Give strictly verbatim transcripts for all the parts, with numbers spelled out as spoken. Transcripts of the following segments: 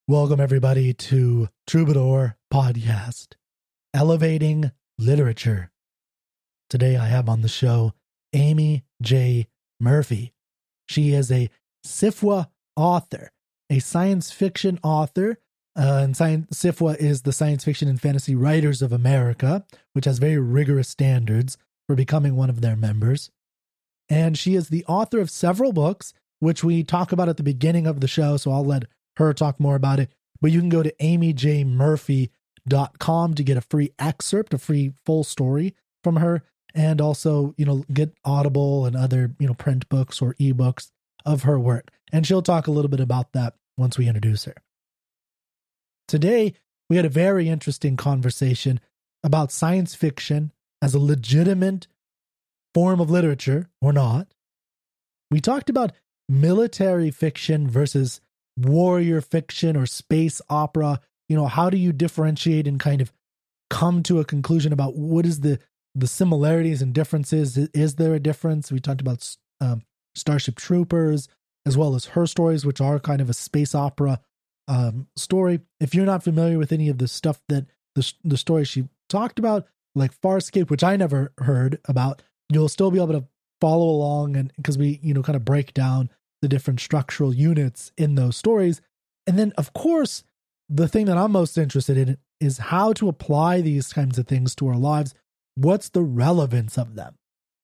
Welcome, everybody, to Troubadour Podcast, Elevating Literature. Today I have on the show Amy J. Murphy. She is a S F W A author, a science fiction author, uh, and science, S F W A is the Science Fiction and Fantasy Writers of America, which has very rigorous standards for becoming one of their members. And she is the author of several books, which we talk about at the beginning of the show, so I'll let her talk more about it. But you can go to amy j murphy dot com to get a free excerpt, a free full story from her, and also, you know, get Audible and other, you know, print books or ebooks of her work. And she'll talk a little bit about that once we introduce her. Today, we had a very interesting conversation about science fiction as a legitimate form of literature or not. We talked about military fiction versus warrior fiction or space opera. You know, how do you differentiate and kind of come to a conclusion about what is the the similarities and differences? Is there a difference? We talked about um, Starship Troopers, as well as her stories, which are kind of a space opera um, story. If you're not familiar with any of the stuff that the the stories she talked about, like Farscape, which I never heard about, you'll still be able to follow along, and because we, you know, kind of break down the different structural units in those stories. And then, of course, the thing that I'm most interested in is how to apply these kinds of things to our lives. What's the relevance of them?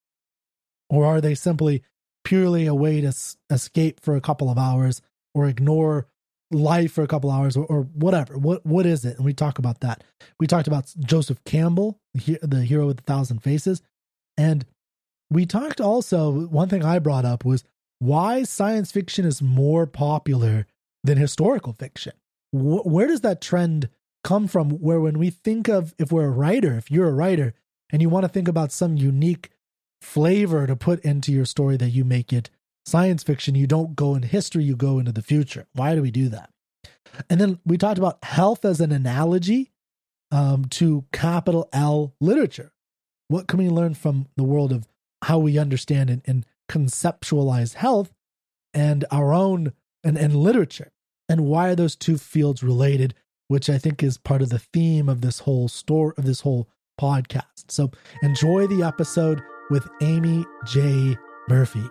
Or are they simply purely a way to s- escape for a couple of hours or ignore life for a couple of hours or, or whatever? What What is it? And we talk about that. We talked about Joseph Campbell, the, the hero with a thousand faces. And we talked also, one thing I brought up was why science fiction is more popular than historical fiction. Wh- where does that trend come from? Where when we think of, if we're a writer, if you're a writer and you want to think about some unique flavor to put into your story, that you make it science fiction, you don't go into history, you go into the future. Why do we do that? And then we talked about health as an analogy um, to capital L literature. What can we learn from the world of how we understand and, and conceptualize health and our own and, and literature, and why are those two fields related, which I think is part of the theme of this whole story, of this whole podcast. So enjoy the episode with Amy J. Murphy.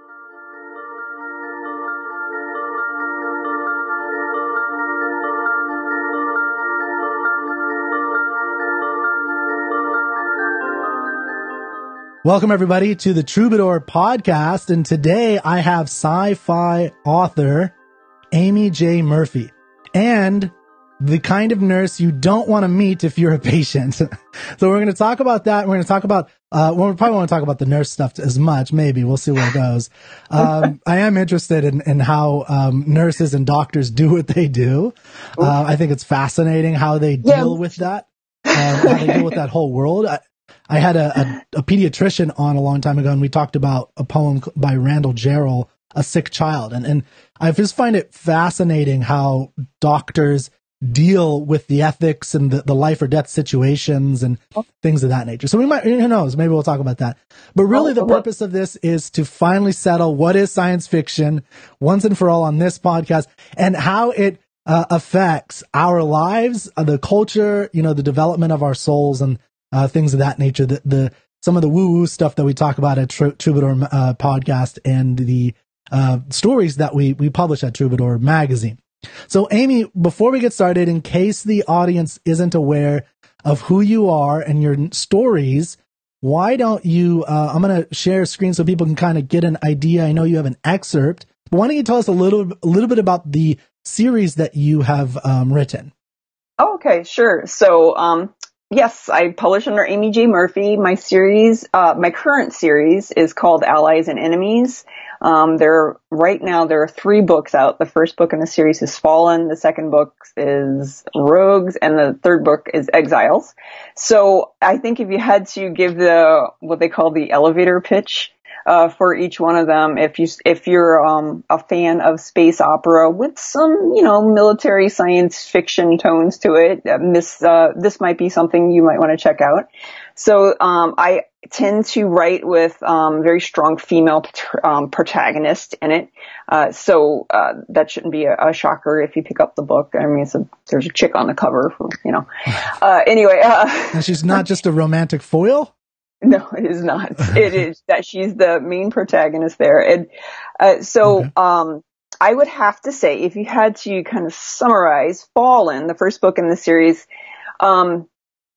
Welcome, everybody, to the Troubadour Podcast, and today I have sci-fi author Amy J. Murphy, and the kind of nurse you don't want to meet if you're a patient. So we're going to talk about that. We're going to talk about, uh, well, we probably won't talk about the nurse stuff as much. Maybe we'll see where it goes. Um, I am interested in, in how um, nurses and doctors do what they do. Uh, I think it's fascinating how they deal Yeah. with that, um, how they deal with that whole world. I, I had a, a, a pediatrician on a long time ago, and we talked about a poem by Randall Jarrell, A Sick Child. And, and I just find it fascinating how doctors deal with the ethics and the, the life or death situations and things of that nature. So we might, who knows, maybe we'll talk about that. But really the purpose of this is to finally settle what is science fiction once and for all on this podcast, and how it uh, affects our lives, uh, the culture, you know, the development of our souls, and Uh, things of that nature, the, the some of the woo-woo stuff that we talk about at Tr- Troubadour uh, Podcast, and the uh, stories that we we publish at Troubadour Magazine. So, Amy, before we get started, in case the audience isn't aware of who you are and your stories, why don't you, uh, I'm going to share a screen so people can kind of get an idea. I know you have an excerpt, but why don't you tell us a little, a little bit about the series that you have um, written? Oh, okay, sure. So, um, yes, I publish under Amy J. Murphy. My series, uh, my current series is called Allies and Enemies. Um, there, right now, there are three books out. The first book in the series is Fallen. The second book is Rogues, and the third book is Exiles. So I think if you had to give the, what they call the elevator pitch, uh, for each one of them. If you if you're um, a fan of space opera with some, you know, military science fiction tones to it, uh, this uh, this might be something you might want to check out. So um, I tend to write with um, very strong female um, protagonist in it. Uh, so uh, that shouldn't be a, a shocker if you pick up the book. I mean, it's a, there's a chick on the cover, you know. Uh, anyway. Uh, and she's not just a romantic foil? No, it is not. It is that she's the main protagonist there. And uh, so okay. um, I would have to say, if you had to kind of summarize Fallen, the first book in the series, um,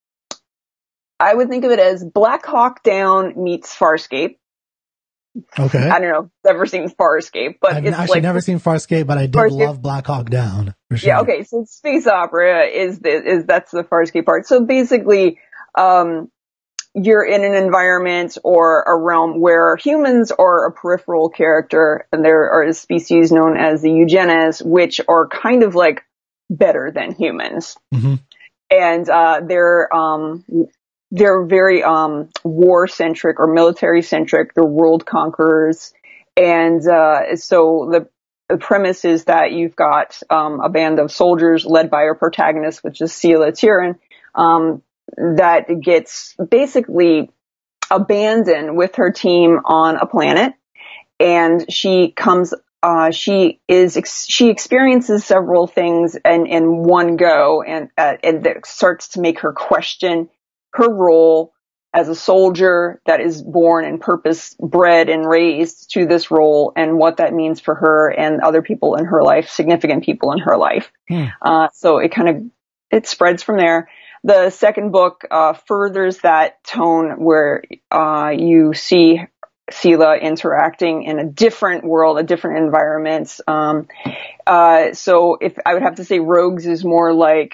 I would think of it as Black Hawk Down meets Farscape. Okay. I don't know if I've ever seen Farscape, but I've it's actually like, never seen Farscape, but I did Farscape. love Black Hawk Down. For sure. Yeah, okay, so space opera is the, is that's the Farscape part. So basically, um, you're in an environment or a realm where humans are a peripheral character, and there are a species known as the Eugenes, which are kind of like better than humans. Mm-hmm. And uh, they're um, they're very um, war-centric or military-centric. They're world conquerors. And uh, so the, the premise is that you've got um, a band of soldiers led by our protagonist, which is Sela Tyrion, um, that gets basically abandoned with her team on a planet. And she comes, uh, she is, ex- she experiences several things in, in one go, and, uh, and that starts to make her question her role as a soldier that is born and purpose bred and raised to this role, and what that means for her and other people in her life, significant people in her life. Hmm. Uh, so it kind of, it spreads from there. The second book uh, furthers that tone where uh, you see Sela interacting in a different world, a different environment. Um, uh, so if I would have to say Rogues is more like,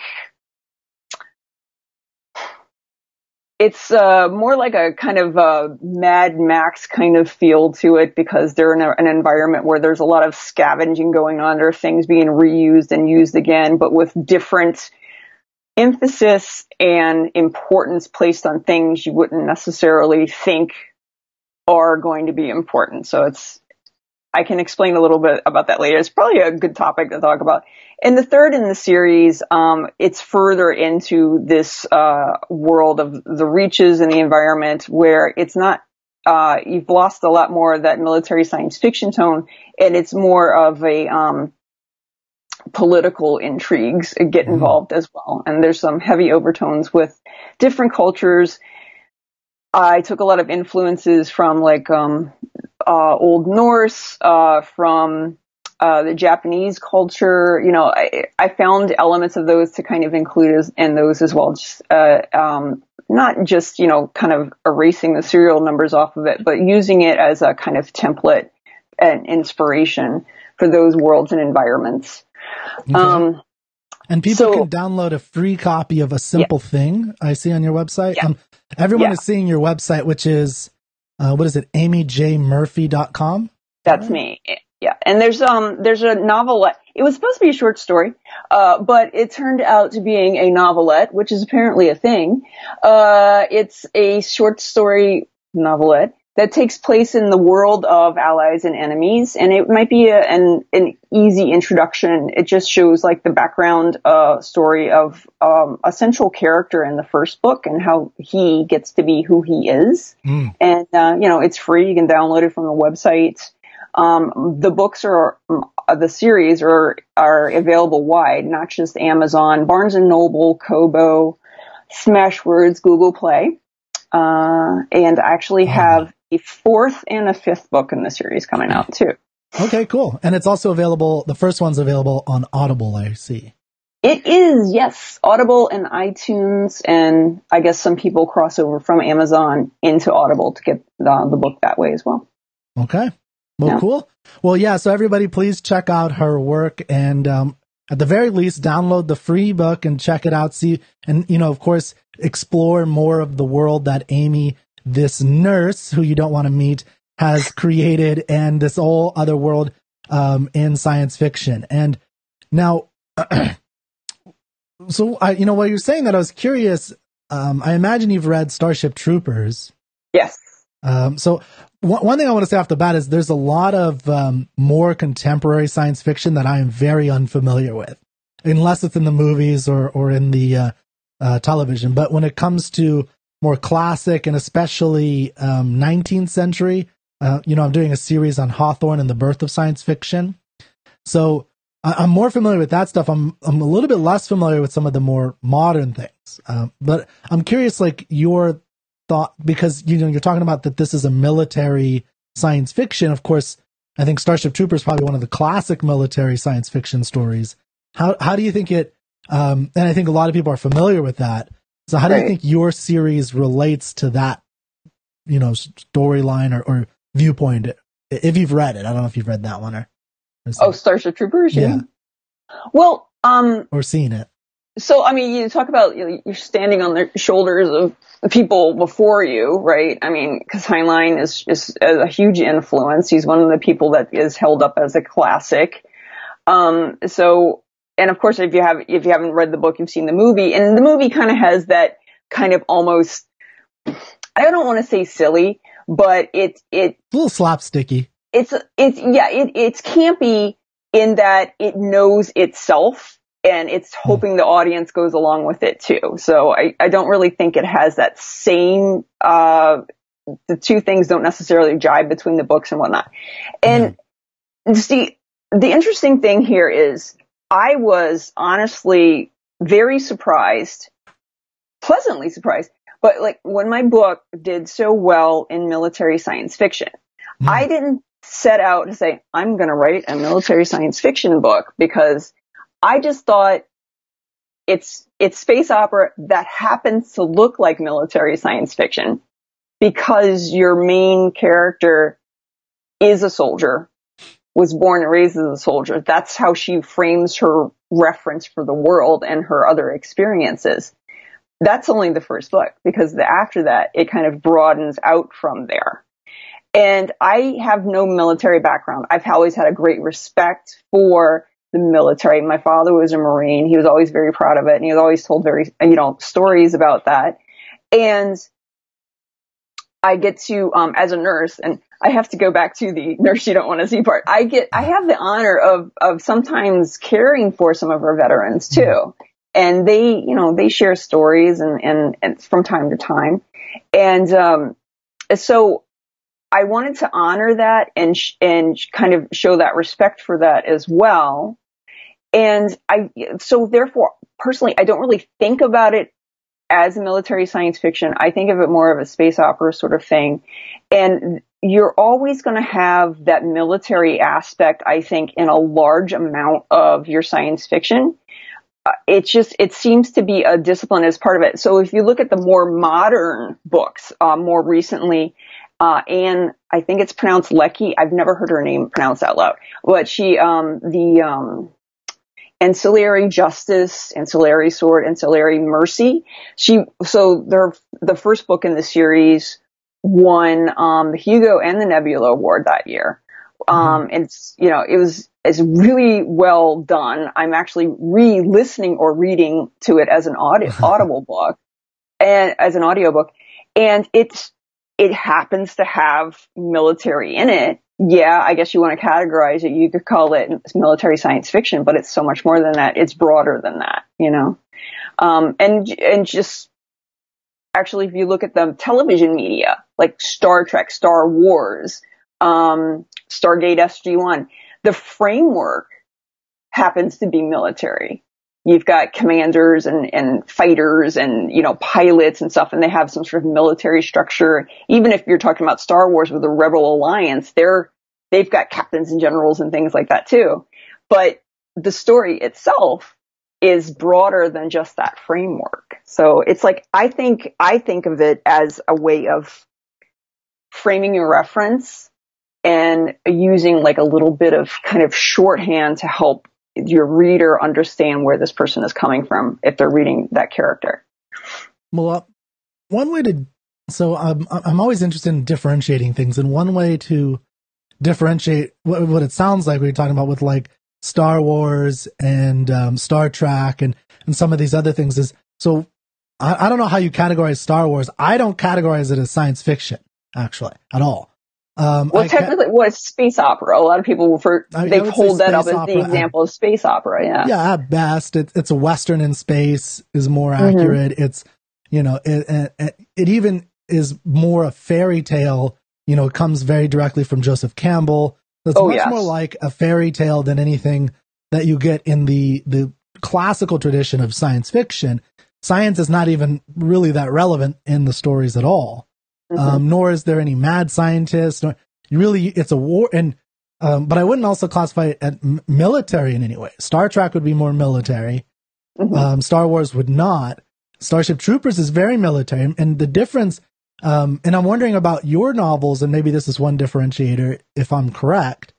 it's uh, more like a kind of a Mad Max kind of feel to it, because they're in a, an environment where there's a lot of scavenging going on. There are things being reused and used again, but with different emphasis and importance placed on things you wouldn't necessarily think are going to be important. So it's, I can explain a little bit about that later. It's probably a good topic to talk about. And the third in the series, um, it's further into this uh, world of the Reaches and the environment, where it's not, uh, you've lost a lot more of that military science fiction tone, and it's more of a um, political intrigues get involved mm. as well. And there's some heavy overtones with different cultures. I took a lot of influences from like um, uh, Old Norse, uh, from uh, the Japanese culture. You know, I, I found elements of those to kind of include as, in those as well. Just uh, um, not just, you know, kind of erasing the serial numbers off of it, but using it as a kind of template and inspiration for those worlds and environments. Okay. Um, and people so, can download a free copy of A Simple yeah. Thing, I see on your website. Yeah. Um, everyone yeah. is seeing your website, which is, uh, what is it, amy j murphy dot com? That's me. Yeah. And there's, um, there's a novelette. It was supposed to be a short story, uh, but it turned out to being a novelette, which is apparently a thing. Uh, it's a short story novelette that takes place in the world of allies and enemies, and it might be a, an an easy introduction. It just shows like the background uh, story of um, a central character in the first book and how he gets to be who he is. Mm. And uh, you know, it's free. You can download it from the website. Um, the books are uh, the series are are available wide, not just Amazon, Barnes and Noble, Kobo, Smashwords, Google Play, uh, and I actually have a fourth and a fifth book in the series coming out too. Okay, cool. And it's also available, the first one's available on Audible, I see. It is, yes. Audible and iTunes, and I guess some people cross over from Amazon into Audible to get the, the book that way as well. Okay. Well, yeah. Cool. Well, yeah, so everybody please check out her work, and um, at the very least, download the free book and check it out. See, and, you know, of course, explore more of the world that Amy, this nurse who you don't want to meet, has created, and this whole other world um, in science fiction. And now, so I, you know, while you're saying that, I was curious. Um, I imagine you've read Starship Troopers. Yes. Um, so one, one thing I want to say off the bat is there's a lot of um, more contemporary science fiction that I am very unfamiliar with, unless it's in the movies or, or in the uh, uh, television. But when it comes to more classic and especially um, nineteenth century, uh, you know, I'm doing a series on Hawthorne and the birth of science fiction. So I, I'm more familiar with that stuff. I'm I'm a little bit less familiar with some of the more modern things. Um, but I'm curious, like your thought, because you know you're talking about that this is a military science fiction. Of course, I think Starship Troopers is probably one of the classic military science fiction stories. How how do you think it? Um, and I think a lot of people are familiar with that. So how do right. you think your series relates to that, you know, storyline or, or viewpoint? If you've read it, I don't know if you've read that one or. or oh, Starship Troopers. Yeah. Well, um, or seen it. So, I mean, you talk about, you know, you're standing on the shoulders of the people before you, right? I mean, because Heinlein is is a huge influence. He's one of the people that is held up as a classic. Um, so, and of course, if you have if you haven't read the book, you've seen the movie, and the movie kind of has that kind of almost, I don't want to say silly, but it it a little slapsticky. It's it's yeah, it it's campy in that it knows itself. And it's hoping the audience goes along with it too. So I, I don't really think it has that same, uh, the two things don't necessarily jibe between the books and whatnot. And mm-hmm. see, the interesting thing here is I was honestly very surprised, pleasantly surprised, but like when my book did so well in military science fiction, mm-hmm. I didn't set out to say, I'm going to write a military science fiction book, because I just thought it's it's space opera that happens to look like military science fiction because your main character is a soldier, was born and raised as a soldier. That's how she frames her reference for the world and her other experiences. That's only the first book, because the, after that, it kind of broadens out from there. And I have no military background. I've always had a great respect for the military. My father was a Marine. He was always very proud of it. And he was always told very, you know, stories about that. And I get to, um, as a nurse, and I have to go back to the nurse you don't want to see part. I get, I have the honor of, of sometimes caring for some of our veterans too. And they, you know, they share stories and, and, and from time to time. And, um, so I wanted to honor that and, sh- and kind of show that respect for that as well. And I, so therefore, personally, I don't really think about it as military science fiction. I think of it more of a space opera sort of thing. And you're always going to have that military aspect, I think, in a large amount of your science fiction. Uh, it's just, it seems to be a discipline as part of it. So if you look at the more modern books, uh, more recently, uh, Anne, I think it's pronounced Leckie. I've never heard her name pronounced out loud, but she, um, the, um, Ancillary Justice, Ancillary Sword, Ancillary Mercy. She, so they're, the first book in the series won, um, the Hugo and the Nebula Award that year. Um, mm-hmm. It's, you know, it was, it's really well done. I'm actually re-listening or reading to it as an audi- audible book and as an audiobook. And it's, it happens to have military in it. Yeah, I guess you want to categorize it. You could call it military science fiction, but it's so much more than that. It's broader than that, you know? Um, and, and just actually, if you look at the television media, like Star Trek, Star Wars, um, Stargate S G one, the framework happens to be military. You've got commanders and, and fighters and, you know, pilots and stuff, and they have some sort of military structure. Even if you're talking about Star Wars with the Rebel Alliance, they're, they've got captains and generals and things like that too. But the story itself is broader than just that framework. So it's like, I think, I think of it as a way of framing your reference and using like a little bit of kind of shorthand to help your reader understand where this person is coming from if they're reading that character. Well, uh, one way to, so I'm, I'm always interested in differentiating things, and one way to differentiate what, what it sounds like we're talking about with like Star Wars and um, Star Trek and, and some of these other things is, so I, I don't know how you categorize Star Wars. I don't categorize it as science fiction. actually, at all. Um, well, I technically, what is space opera? A lot of people refer, I, they I hold that up as opera, the example of space opera. Yeah. Yeah, at best, it, it's a Western in space is more Mm-hmm. accurate. It's, you know, it, it, it even is more a fairy tale, you know, it comes very directly from Joseph Campbell. It's Oh, much yes. more like a fairy tale than anything that you get in the, the classical tradition of science fiction. Science is not even really that relevant in the stories at all. Mm-hmm. Um, nor is there any mad scientists. Nor, really, it's a war. And, um, but I wouldn't also classify it as military in any way. Star Trek would be more military. Mm-hmm. Um, Star Wars would not. Starship Troopers is very military. And the difference, um, and I'm wondering about your novels, and maybe this is one differentiator, if I'm correct,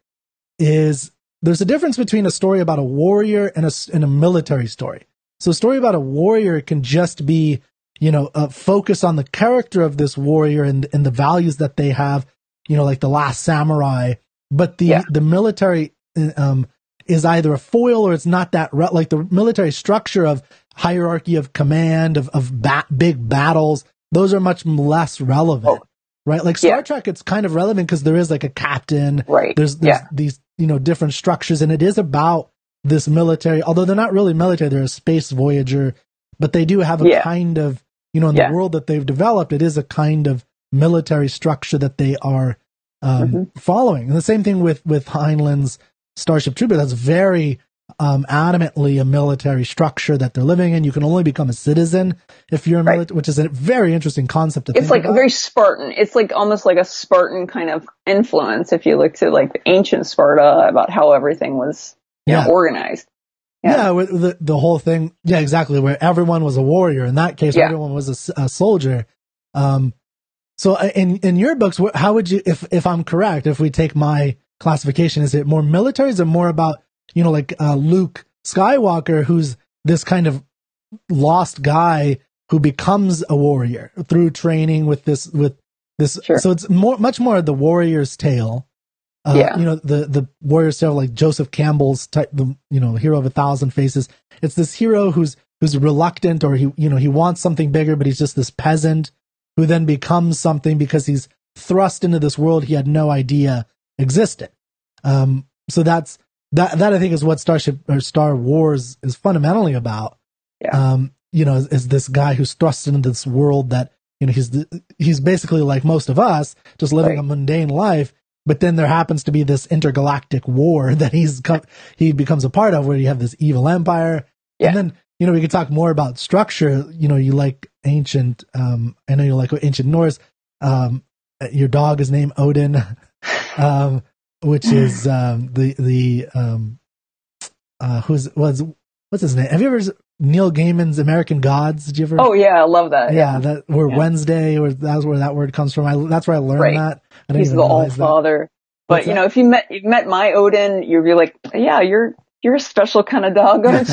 is there's a difference between a story about a warrior and a, and a military story. So a story about a warrior can just be, you know, uh, focus on the character of this warrior and, and the values that they have, you know, like The Last Samurai. But the, yeah. the military um, is either a foil or it's not that, re- like the military structure of hierarchy of command, of, of ba- big battles, those are much less relevant, oh. right? Like Star yeah. Trek, it's kind of relevant because there is like a captain. Right. There's, there's yeah. these, you know, different structures, and it is about this military, although they're not really military, they're a space voyager, but they do have a yeah. kind of, you know, in yeah. the world that they've developed, it is a kind of military structure that they are um, mm-hmm. following. And the same thing with, with Heinlein's Starship Trooper. That's very um, adamantly a military structure that they're living in. You can only become a citizen if you're a right. military, which is a very interesting concept to it's think like about. Very Spartan. It's like almost like a Spartan kind of influence if you look to like the ancient Sparta about how everything was you yeah. know, organized. Yeah, yeah with the, the whole thing. Yeah, exactly. Where everyone was a warrior. In that case, yeah. everyone was a, a soldier. Um, so in, in your books, how would you, if, if I'm correct, if we take my classification, is it more military? Is it more about, you know, like, uh, Luke Skywalker, who's this kind of lost guy who becomes a warrior through training with this, with this. Sure. So it's more, much more the warrior's tale. Uh, yeah. You know, the, the warrior's tale, like Joseph Campbell's type, the, you know, hero of a thousand faces. It's this hero who's, who's reluctant, or he, you know, he wants something bigger, but he's just this peasant who then becomes something because he's thrust into this world he had no idea existed. Um, so that's, that, that I think is what Starship or Star Wars is fundamentally about. Yeah. Um, you know, is, is this guy who's thrust into this world that, you know, he's, he's basically like most of us, just living right. a mundane life. But then there happens to be this intergalactic war that he's come, he becomes a part of, where you have this evil empire. Yeah. And then, you know, we could talk more about structure. You know, you like ancient, um, I know you like ancient Norse. Um, your dog is named Odin, um, which is, um, the, the, um, uh, who's, was, what's his name? Have you ever, Neil Gaiman's American Gods? Did you ever? Oh yeah, I love that. Yeah, yeah. that where yeah. Wednesday, or that's where that word comes from. I, that's where I learned right. that. I didn't He's even the All Father. But you know, if you met you met my Odin, you'd be like, yeah, you're you're a special kind of dog, aren't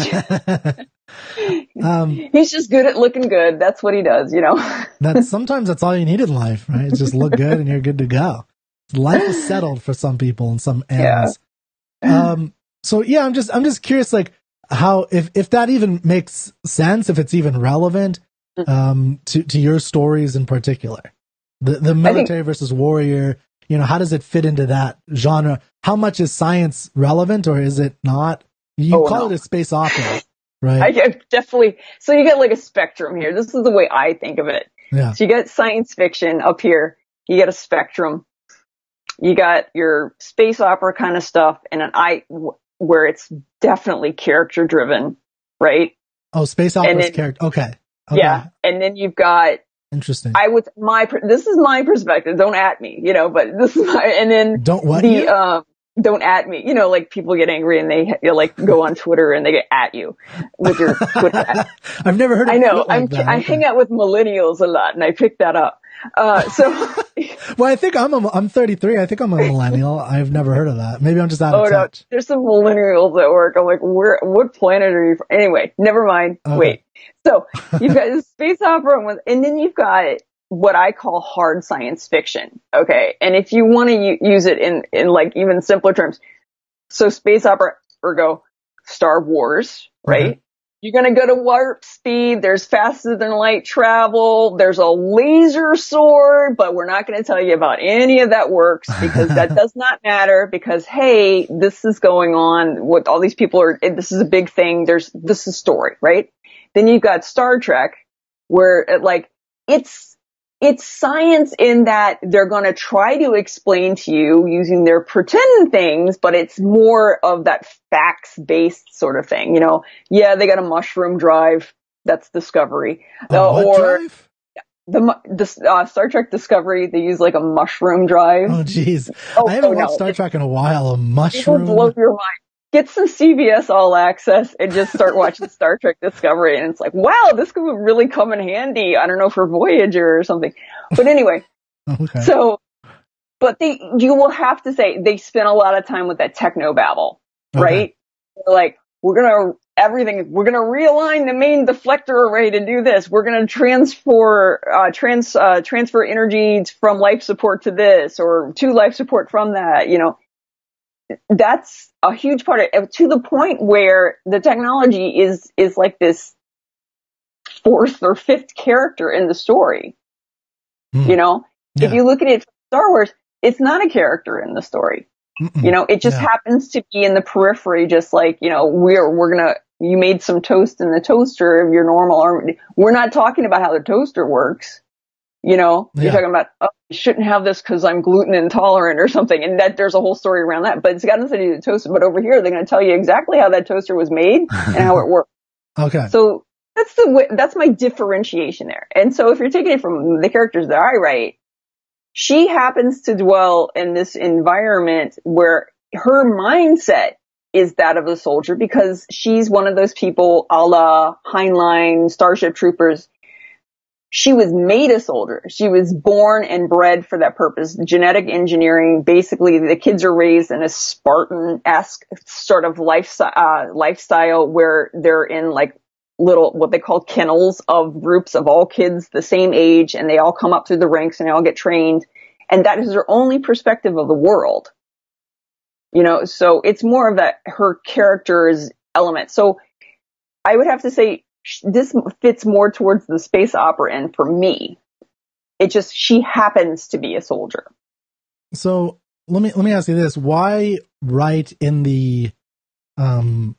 you? um, He's just good at looking good. That's what he does, you know. that's sometimes that's all you need in life, right? It's just look good and you're good to go. Life is settled for some people and some animals. Yeah. Um. So yeah, I'm just I'm just curious, like, how, if, if that even makes sense, if it's even relevant, um, to, to your stories in particular, the, the military think, versus warrior, you know, how does it fit into that genre? How much is science relevant, or is it not? You oh, call no. it a space opera, right? I definitely. So you get like a spectrum here. This is the way I think of it. Yeah. So you get science fiction up here. You get a spectrum. You got your space opera kind of stuff, and an I, where it's definitely character driven, right? Oh, space opera is character. Okay. okay. Yeah. And then you've got, interesting. I would, my, this is my perspective. Don't at me, you know, but this is my, and then don't what the, you? um, don't at me, you know, like people get angry and they you know, like go on Twitter and they get at you with your Twitter. I've never heard of I know. like I'm, that. I okay. hang out with millennials a lot and I picked that up. Uh, so. Well, I think I'm a, I'm thirty-three. I think I'm a millennial. I've never heard of that. Maybe I'm just out oh, of touch. No, there's some millennials at work. I'm like, where, what planet are you from? Anyway, never mind. Okay. Wait. So you've got this space opera and then you've got what I call hard science fiction. Okay. And if you want to u- use it in, in like even simpler terms. So space opera, ergo Star Wars, right? you're going to go to warp speed. There's faster than light travel. There's a laser sword, but we're not going to tell you about any of that works because that does not matter because, hey, this is going on. What all these people are, this is a big thing. There's, this is story, right? Then you've got Star Trek where it, like, it's, it's science in that they're going to try to explain to you using their pretend things, but it's more of that facts-based sort of thing. You know, yeah, they got a mushroom drive. That's Discovery. A uh, what or drive? the, the uh, Star Trek Discovery, they use like a mushroom drive. Oh, geez. Oh, I haven't oh, watched no. Star Trek in a while. A It'll mushroom? blow your mind. Get some C B S All Access and just start watching Star Trek Discovery. And it's like, wow, this could really come in handy. I don't know, for Voyager or something. But anyway, Okay. so, but they, you will have to say, they spent a lot of time with that techno babble, Okay. right? They're like, we're going to, everything, we're going to realign the main deflector array to do this. We're going to transfer, uh, trans, uh, transfer energy from life support to this or to life support from that, you know. That's a huge part of it, to the point where the technology is, is like this fourth or fifth character in the story. Hmm. You know, Yeah. if you look at it from Star Wars, it's not a character in the story. Mm-mm. You know, it just Yeah. happens to be in the periphery, just like, you know, we're, we're gonna, you made some toast in the toaster of your normal arm. We're not talking about how the toaster works. You know, Yeah. you're talking about, oh, you shouldn't have this because I'm gluten intolerant or something. And that there's a whole story around that, but it's got nothing to do with the toaster. But over here, they're going to tell you exactly how that toaster was made and how it works. Okay. So that's the way, that's my differentiation there. And so if you're taking it from the characters that I write, she happens to dwell in this environment where her mindset is that of a soldier because she's one of those people a la Heinlein, Starship Troopers. She was made a soldier. She was born and bred for that purpose. Genetic engineering, basically the kids are raised in a Spartan-esque sort of life, uh, lifestyle where they're in like little, what they call kennels of groups of all kids the same age, and they all come up through the ranks and they all get trained. And that is their only perspective of the world. You know, so it's more of that, her character's element. So I would have to say, this fits more towards the space opera end for me. It just, she happens to be a soldier. So let me let me ask you this: why write in the um,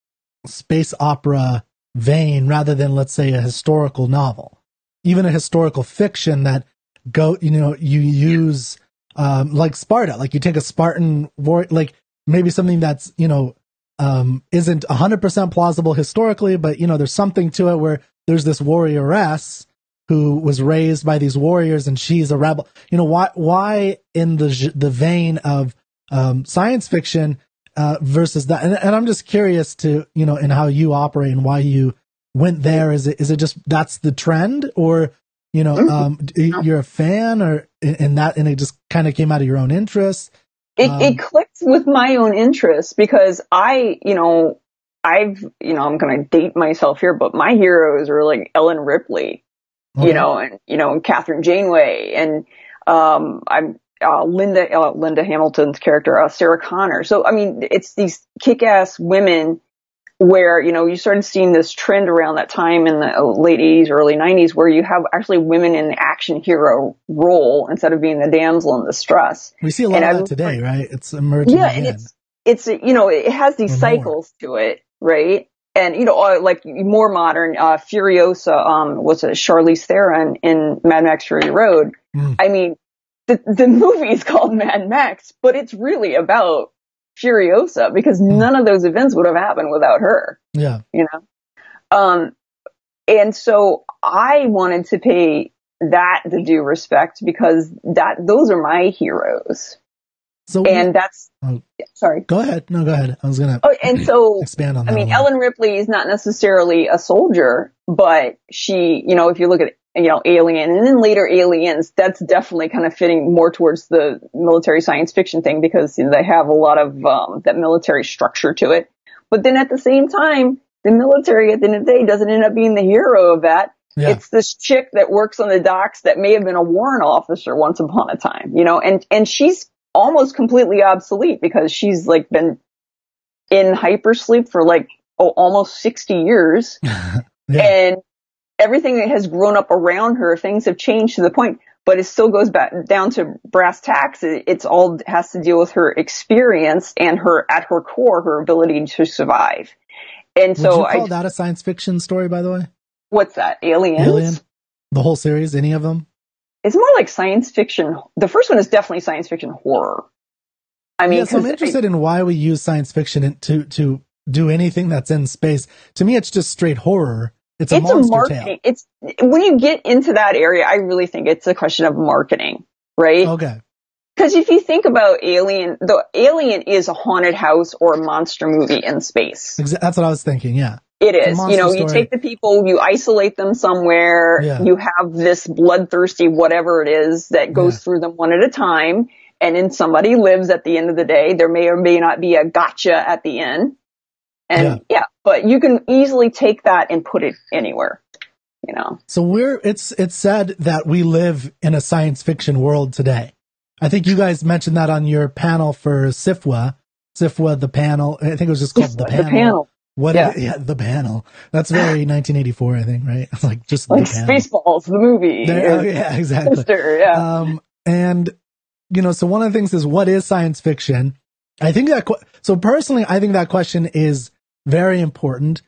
space opera vein rather than, let's say, a historical novel, even a historical fiction that go, you know, you use um, like Sparta, like you take a Spartan war, like maybe something that's, you know, Um, isn't one hundred percent plausible historically, but, you know, there's something to it where there's this warrioress who was raised by these warriors and she's a rebel. You know, why, why in the, the vein of, um, science fiction, uh, versus that? And, and I'm just curious to, you know, in how you operate and why you went there. Is it, is it just, that's the trend, or, you know, um, you're a fan, or in that, and it just kind of came out of your own interest? It, Um, it clicks with my own interests because I, you know, I've, you know, I'm going to date myself here, but my heroes are like Ellen Ripley, okay. you know, and, you know, and Catherine Janeway, and, um, I'm, uh, Linda, uh, Linda Hamilton's character, uh, Sarah Connor. So, I mean, it's these kick-ass women where, you know, you started seeing this trend around that time in the late eighties, early nineties, where you have actually women in the action hero role instead of being the damsel in distress. We see a lot and of I, that today, right? It's emerging yeah, again. and it's, it's, you know, it has these Or cycles to it, right? And, you know, uh, like more modern, uh, Furiosa, um, was a Charlize Theron in Mad Max Fury Road. Mm. I mean, the, the movie is called Mad Max, but it's really about Furiosa because Mm. none of those events would have happened without her. Yeah. You know? Um, and so I wanted to pay that the due respect because that, those are my heroes. So and that's, oh, sorry. Go ahead. No, go ahead. I was going to oh, and so, expand on that. I mean, Ellen Ripley is not necessarily a soldier, but she, you know, if you look at, you know, Alien and then later Aliens, that's definitely kind of fitting more towards the military science fiction thing because you know, they have a lot of um, that military structure to it. But then at the same time, the military at the end of the day doesn't end up being the hero of that. Yeah. It's this chick that works on the docks that may have been a warrant officer once upon a time, you know, and, and she's almost completely obsolete because she's like been in hypersleep for like oh, almost sixty years. yeah. And everything that has grown up around her, things have changed to the point, but it still goes back down to brass tacks. It's all has to deal with her experience and her, at her core, her ability to survive. And Would so you call I, that a science fiction story, by the way? what's that? Aliens? Alien? The whole series, any of them? It's more like science fiction. The first one is definitely science fiction horror. I mean, yeah, so I'm interested I, in why we use science fiction in, to, to do anything that's in space. To me, it's just straight horror. It's a it's monster a marketing. tale. It's when you get into that area, I really think it's a question of marketing, right? Okay. Because if you think about Alien, the Alien is a haunted house or a monster movie in space. Exa- that's what I was thinking. Yeah, it is. You know, story. You take the people, you isolate them somewhere. Yeah. You have this bloodthirsty whatever it is that goes Yeah. through them one at a time, and then somebody lives at the end of the day. There may or may not be a gotcha at the end. And yeah. yeah, but you can easily take that and put it anywhere, you know. So we're it's it's said that we live in a science fiction world today. I think you guys mentioned that on your panel for S I F W A. S I F W A, the panel. I think it was just called the panel. The panel. What? Yeah. Is it? Yeah, the panel. That's very nineteen eighty-four, I think, right? It's like just like the panel. Spaceballs, the movie. There, oh, yeah, exactly. Sister, yeah. Um, and you know, so one of the things is what is science fiction? I think that. So personally, I think that question is very important.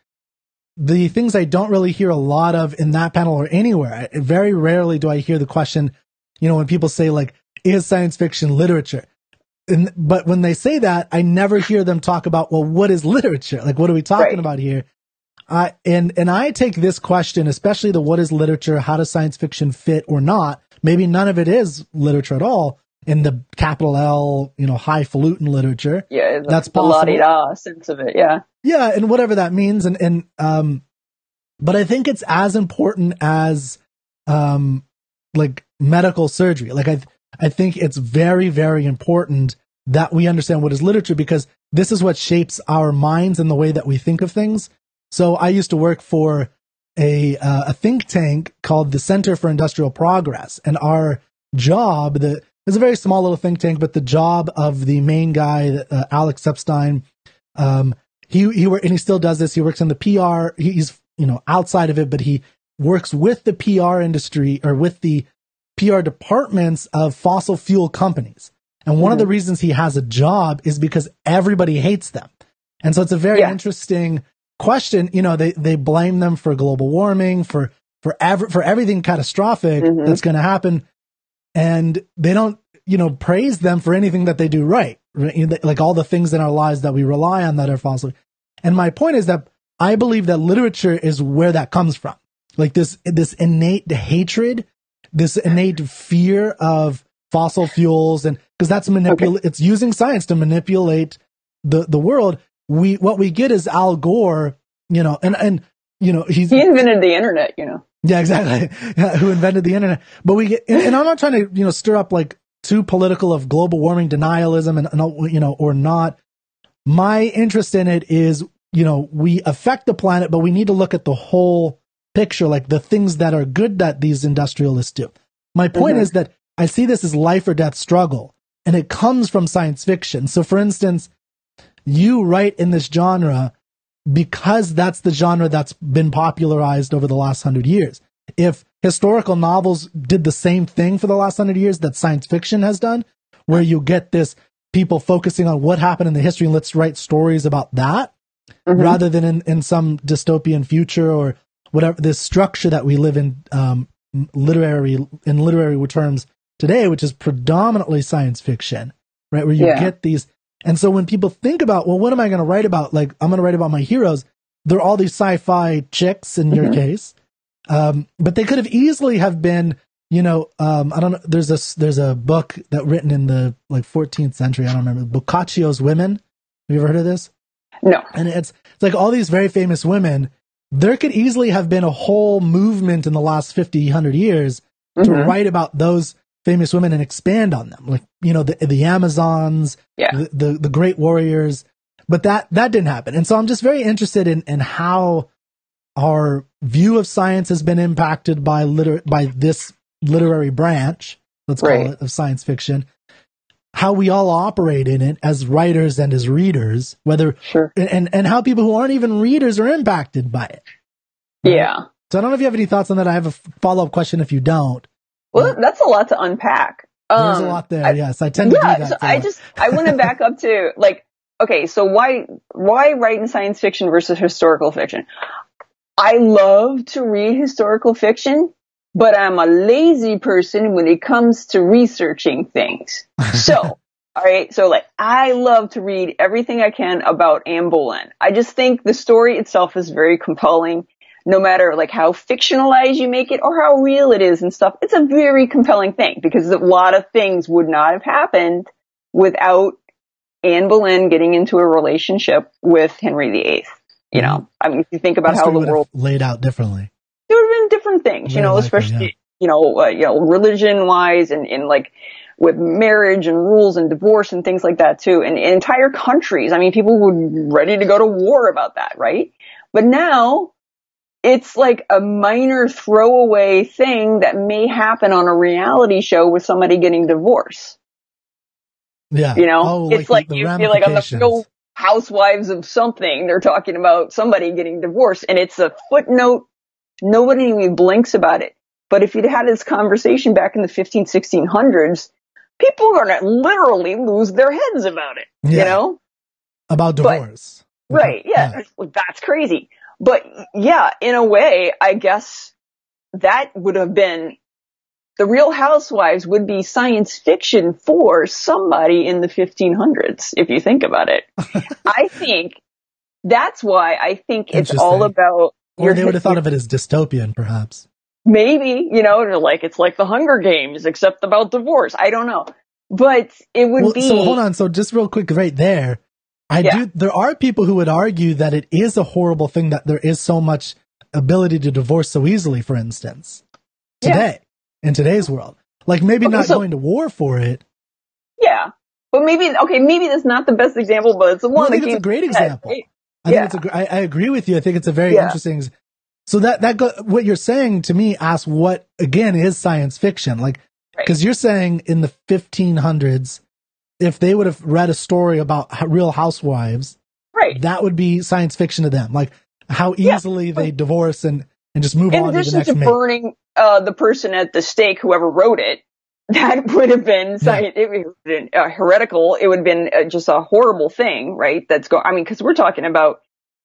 The things I don't really hear a lot of in that panel or anywhere, very rarely do I hear the question, you know, when people say like, is science fiction literature? And, but when they say that, I never hear them talk about, well, what is literature? Like, what are we talking Right. about here? Uh, and, and I take this question, especially the what is literature, how does science fiction fit or not? Maybe none of it is literature at all in the capital L, you know, highfalutin literature. Yeah, the, that's the possible. la-di-da sense of it, yeah. Yeah, and whatever that means. And, and, um, but I think it's as important as, um, like medical surgery. Like, I, I think it's very, very important that we understand what is literature because this is what shapes our minds and the way that we think of things. So I used to work for a, uh, a think tank called the Center for Industrial Progress. And our job, the, it's a very small little think tank, but the job of the main guy, uh, Alex Epstein, um, he, he, and he still does this. He works in the P R. He's, you know, outside of it, but he works with the P R industry or with the P R departments of fossil fuel companies. And one mm-hmm. of the reasons he has a job is because everybody hates them. And so it's a very yeah. interesting question. You know, they, they blame them for global warming, for, for ever, for everything catastrophic mm-hmm. that's going to happen. And they don't, you know, praise them for anything that they do right. Like all the things in our lives that we rely on that are fossil. And my point is that I believe that literature is where that comes from. Like this, this innate hatred, this innate fear of fossil fuels. And because that's manipul, okay. it's using science to manipulate the, the world. We, what we get is Al Gore, you know, and, and, you know, he's, he invented the internet, you know. Yeah, exactly. Yeah, who invented the internet. But we get, and, and I'm not trying to, you know, stir up like too political of global warming denialism and, and, you know, or not. My interest in it is, you know, we affect the planet, but we need to look at the whole picture, like the things that are good that these industrialists do. My point mm-hmm. is that I see this as life or death struggle, and it comes from science fiction. So for instance, you write in this genre because that's the genre that's been popularized over the last hundred years. If historical novels did the same thing for the last hundred years that science fiction has done, where you get this people focusing on what happened in the history and let's write stories about that, mm-hmm. rather than in, in some dystopian future or whatever, this structure that we live in, um, literary, in literary terms today, which is predominantly science fiction, right? Where you yeah. get these. And so when people think about, well, what am I going to write about? Like, I'm going to write about my heroes. They're all these sci-fi chicks in your mm-hmm. case. Um, but they could have easily have been, you know, um, I don't know. There's a, there's a book that written in the like fourteenth century. I don't remember. Boccaccio's Women. Have you ever heard of this? No. And it's, it's like all these very famous women. There could easily have been a whole movement in the last fifty, one hundred years mm-hmm. to write about those famous women and expand on them. Like, you know, the, the Amazons, yeah. the, the, the great warriors, but that, that didn't happen. And so I'm just very interested in, in how our view of science has been impacted by liter, by this literary branch, let's call right. it, of science fiction. how we all operate in it as writers and as readers, whether sure, and and how people who aren't even readers are impacted by it. Right? Yeah. So I don't know if you have any thoughts on that. I have a follow up question if you don't. Well, that's a lot to unpack. There's um, a lot there. I, yes, I tend to yeah, do that. So so I just I want to back up to like, okay, so why why write in science fiction versus historical fiction? I love to read historical fiction, but I'm a lazy person when it comes to researching things. So, all right, so like I love to read everything I can about Anne Boleyn. I just think the story itself is very compelling. No matter like how fictionalized you make it or how real it is and stuff, it's a very compelling thing because a lot of things would not have happened without Anne Boleyn getting into a relationship with Henry the Eighth. You know, I mean, if you think about History how the world laid out differently, there would have been different things, you know, likely, especially, yeah. you know, uh, you know, religion wise and, and like with marriage and rules and divorce and things like that too. And, and entire countries. I mean, people were ready to go to war about that, right? But now it's like a minor throwaway thing that may happen on a reality show with somebody getting divorced. Yeah. You know, oh, it's like like the, the you feel like on the Real Housewives of something, they're talking about somebody getting divorced and it's a footnote. Nobody even blinks about it. But if you'd had this conversation back in the fifteen, sixteen hundreds, people are going to literally lose their heads about it, yeah. you know? About divorce. But, right. Yeah, yeah. That's crazy. But yeah, in a way, I guess that would have been, the Real Housewives would be science fiction for somebody in the fifteen hundreds, if you think about it. I think that's why I think it's all about. Or they would have thought of it as dystopian, perhaps. Maybe, you know, like it's like the Hunger Games, except about divorce. I don't know. But it would well, be. So hold on. So just real quick, right there. I yeah. do. There are people who would argue that it is a horrible thing that there is so much ability to divorce so easily, for instance, today, yeah. in today's world. Like maybe okay, not so, going to war for it. Yeah. But maybe, okay, maybe that's not the best example, but it's the one well, I that think it's a great example. Right? I yeah. think it's a, I, I agree with you. I think it's a very yeah. interesting. So that, that, go, what you're saying to me asks what, again, is science fiction? Like, right. cause you're saying in the fifteen hundreds, if they would have read a story about Real Housewives, right. that would be science fiction to them. Like how easily yeah. they divorce and, and just move in on to the next to mate. burning, uh, the person at the stake, whoever wrote it, that would have been, yeah. it would have been uh, heretical. It would have been uh, just a horrible thing, right? That's go, I mean, cause we're talking about,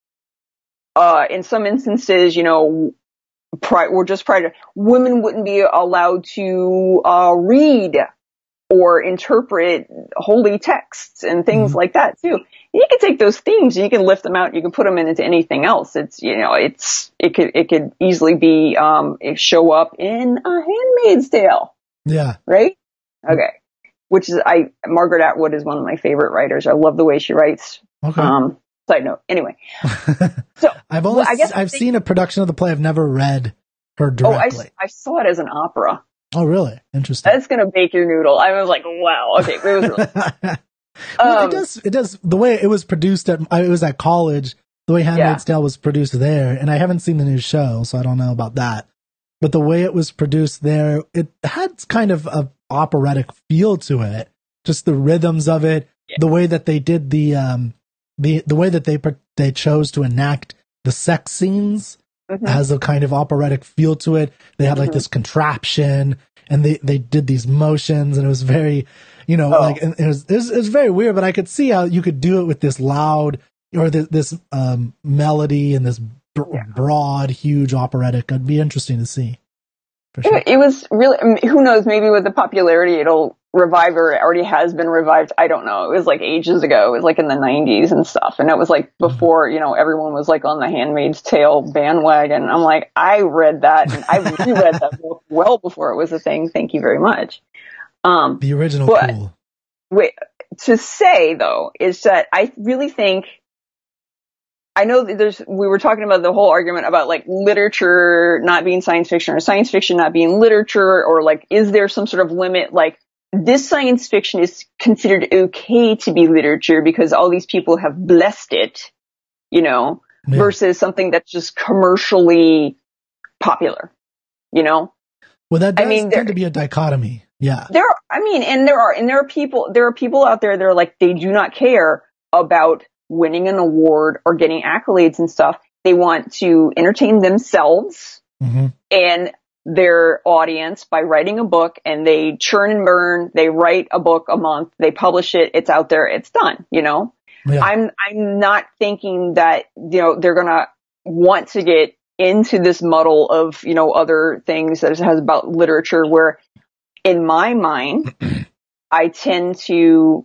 uh, in some instances, you know, pri- we're just prior to, women wouldn't be allowed to, uh, read or interpret holy texts and things mm-hmm. like that too. You can take those themes and you can lift them out. You can put them into anything else. It's, you know, it's, it could, it could easily be, um, it show up in A Handmaid's Tale. Yeah. Right? Okay. Which is, I, Margaret Atwood is one of my favorite writers. I love the way she writes. Okay. Um, side note. Anyway. So I've only, well, I guess I've seen a production of the play. I've never read her directly. Oh, I, I saw it as an opera. Oh, really? Interesting. That's going to bake your noodle. I was like, wow. Okay. It was really, well, um, it does, it does, the way it was produced at, it was at college, the way Handmaid's yeah. Tale was produced there, and I haven't seen the new show, so I don't know about that. But the way it was produced there, it had kind of a operatic feel to it. Just the rhythms of it, yeah. the way that they did the, um, the, the way that they, they chose to enact the sex scenes mm-hmm. has a kind of operatic feel to it. They had like mm-hmm. this contraption and they, they did these motions and it was very, you know, oh. like, it was, it was, it was very weird, but I could see how you could do it with this loud or this, this um, melody and this b- yeah. broad, huge operatic. It'd be interesting to see. For sure. It was really, I mean, who knows, maybe with the popularity, it'll revive or it already has been revived. I don't know. It was like ages ago. It was like in the nineties and stuff. And it was like before, you know, everyone was like on the Handmaid's Tale bandwagon. I'm like, I read that and I reread that book well before it was a thing. Thank you very much. Um, the original but, cool. Wait, to say though, is that I really think, I know that there's, we were talking about the whole argument about like literature not being science fiction or science fiction not being literature, or like, is there some sort of limit? Like this science fiction is considered okay to be literature because all these people have blessed it, you know, yeah. versus something that's just commercially popular, you know? Well, that does I mean, tend there, to be a dichotomy. Yeah. There, I mean, and there are, and there are people, there are people out there that are like, they do not care about winning an award or getting accolades and stuff. They want to entertain themselves mm-hmm. and their audience by writing a book, and they churn and burn. They write a book a month, they publish it, it's out there, it's done, you know? Yeah. I'm, I'm not thinking that, you know, they're going to want to get into this muddle of, you know, other things that it has about literature, where in my mind, I tend to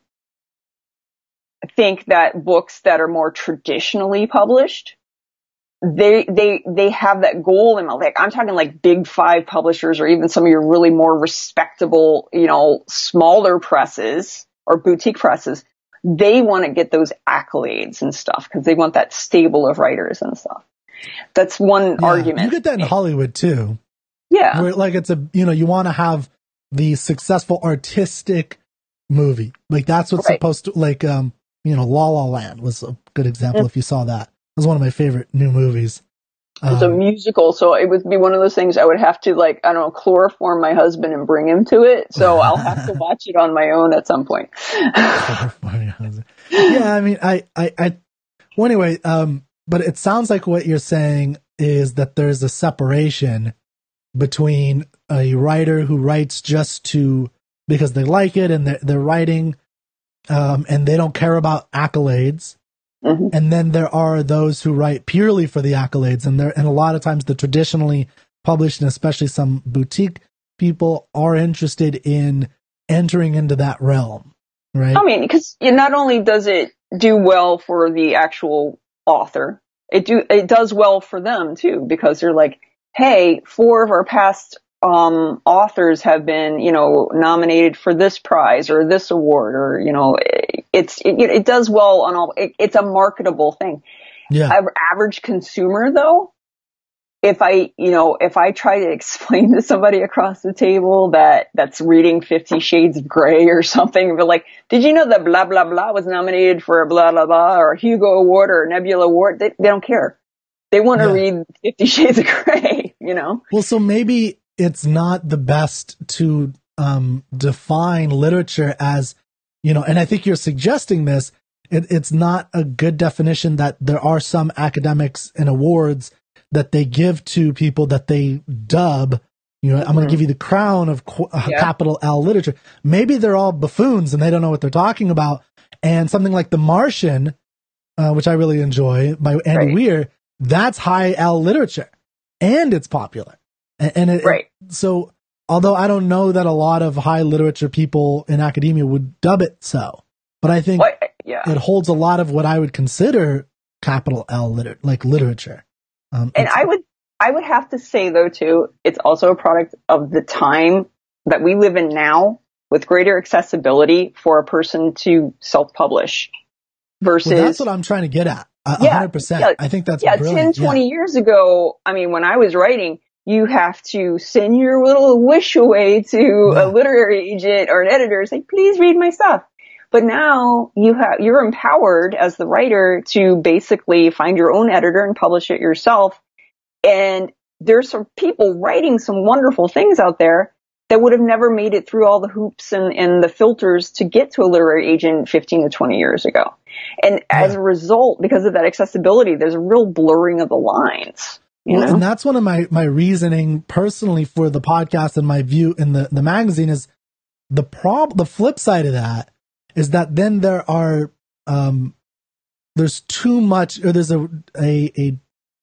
think that books that are more traditionally published, they, they, they have that goal in mind. Like, I'm talking like big five publishers, or even some of your really more respectable, you know, smaller presses or boutique presses. They want to get those accolades and stuff because they want that stable of writers and stuff. That's one yeah, argument. You get that in Hollywood too. Yeah. Where, like, it's a, you know, you want to have the successful artistic movie. Like, that's what's right. supposed to, like, um, you know, La La Land was a good example. Mm-hmm. If you saw that, it was one of my favorite new movies. It's um, a musical, so it would be one of those things I would have to, like, I don't know, chloroform my husband and bring him to it. So I'll have to watch it on my own at some point. Yeah, I mean, I, I, I, well, anyway, um, but it sounds like what you're saying is that there's a separation between a writer who writes just to, because they like it and they're, they're writing, um, and they don't care about accolades. Mm-hmm. And then there are those who write purely for the accolades, and there, and a lot of times the traditionally published, and especially some boutique people, are interested in entering into that realm, right? I mean, because not only does it do well for the actual author, it do it does well for them too, because they're like, hey, four of our past um authors have been, you know, nominated for this prize or this award, or, you know, it's it, it does well on all. It, it's a marketable thing. Yeah. Average consumer though, if I, you know, if I try to explain to somebody across the table that that's reading Fifty Shades of Grey or something, but like, did you know that blah blah blah was nominated for a blah blah blah or a Hugo Award or a Nebula Award? They, they don't care. They want to yeah. read Fifty Shades of Grey, you know. Well, so maybe it's not the best to um, define literature as, you know, and I think you're suggesting this. It, it's not a good definition that there are some academics and awards that they give to people that they dub, you know, mm-hmm. I'm going to give you the crown of qu- uh, yeah. capital L literature. Maybe they're all buffoons and they don't know what they're talking about. And something like The Martian, uh, which I really enjoy, by Andy right. Weir, that's high L literature and it's popular. And, and it, right. it, so although I don't know that a lot of high literature people in academia would dub it so, but I think well, yeah. it holds a lot of what I would consider capital L liter- like literature. Um, and I would, I would have to say though too, it's also a product of the time that we live in now, with greater accessibility for a person to self-publish versus. Well, that's what I'm trying to get at. A yeah, hundred percent. Yeah, I think that's yeah. brilliant. ten, twenty yeah. years ago, I mean, when I was writing, you have to send your little wish away to yeah. a literary agent or an editor and say, please read my stuff. But now you have, you're empowered as the writer to basically find your own editor and publish it yourself. And there's some people writing some wonderful things out there that would have never made it through all the hoops and, and the filters to get to a literary agent fifteen to twenty years ago. And yeah. as a result, because of that accessibility, there's a real blurring of the lines. You well, know? And that's one of my, my reasoning personally for the podcast and my view in the, the magazine is the prob, the flip side of that is that then there are, um, there's too much, or there's a, a, a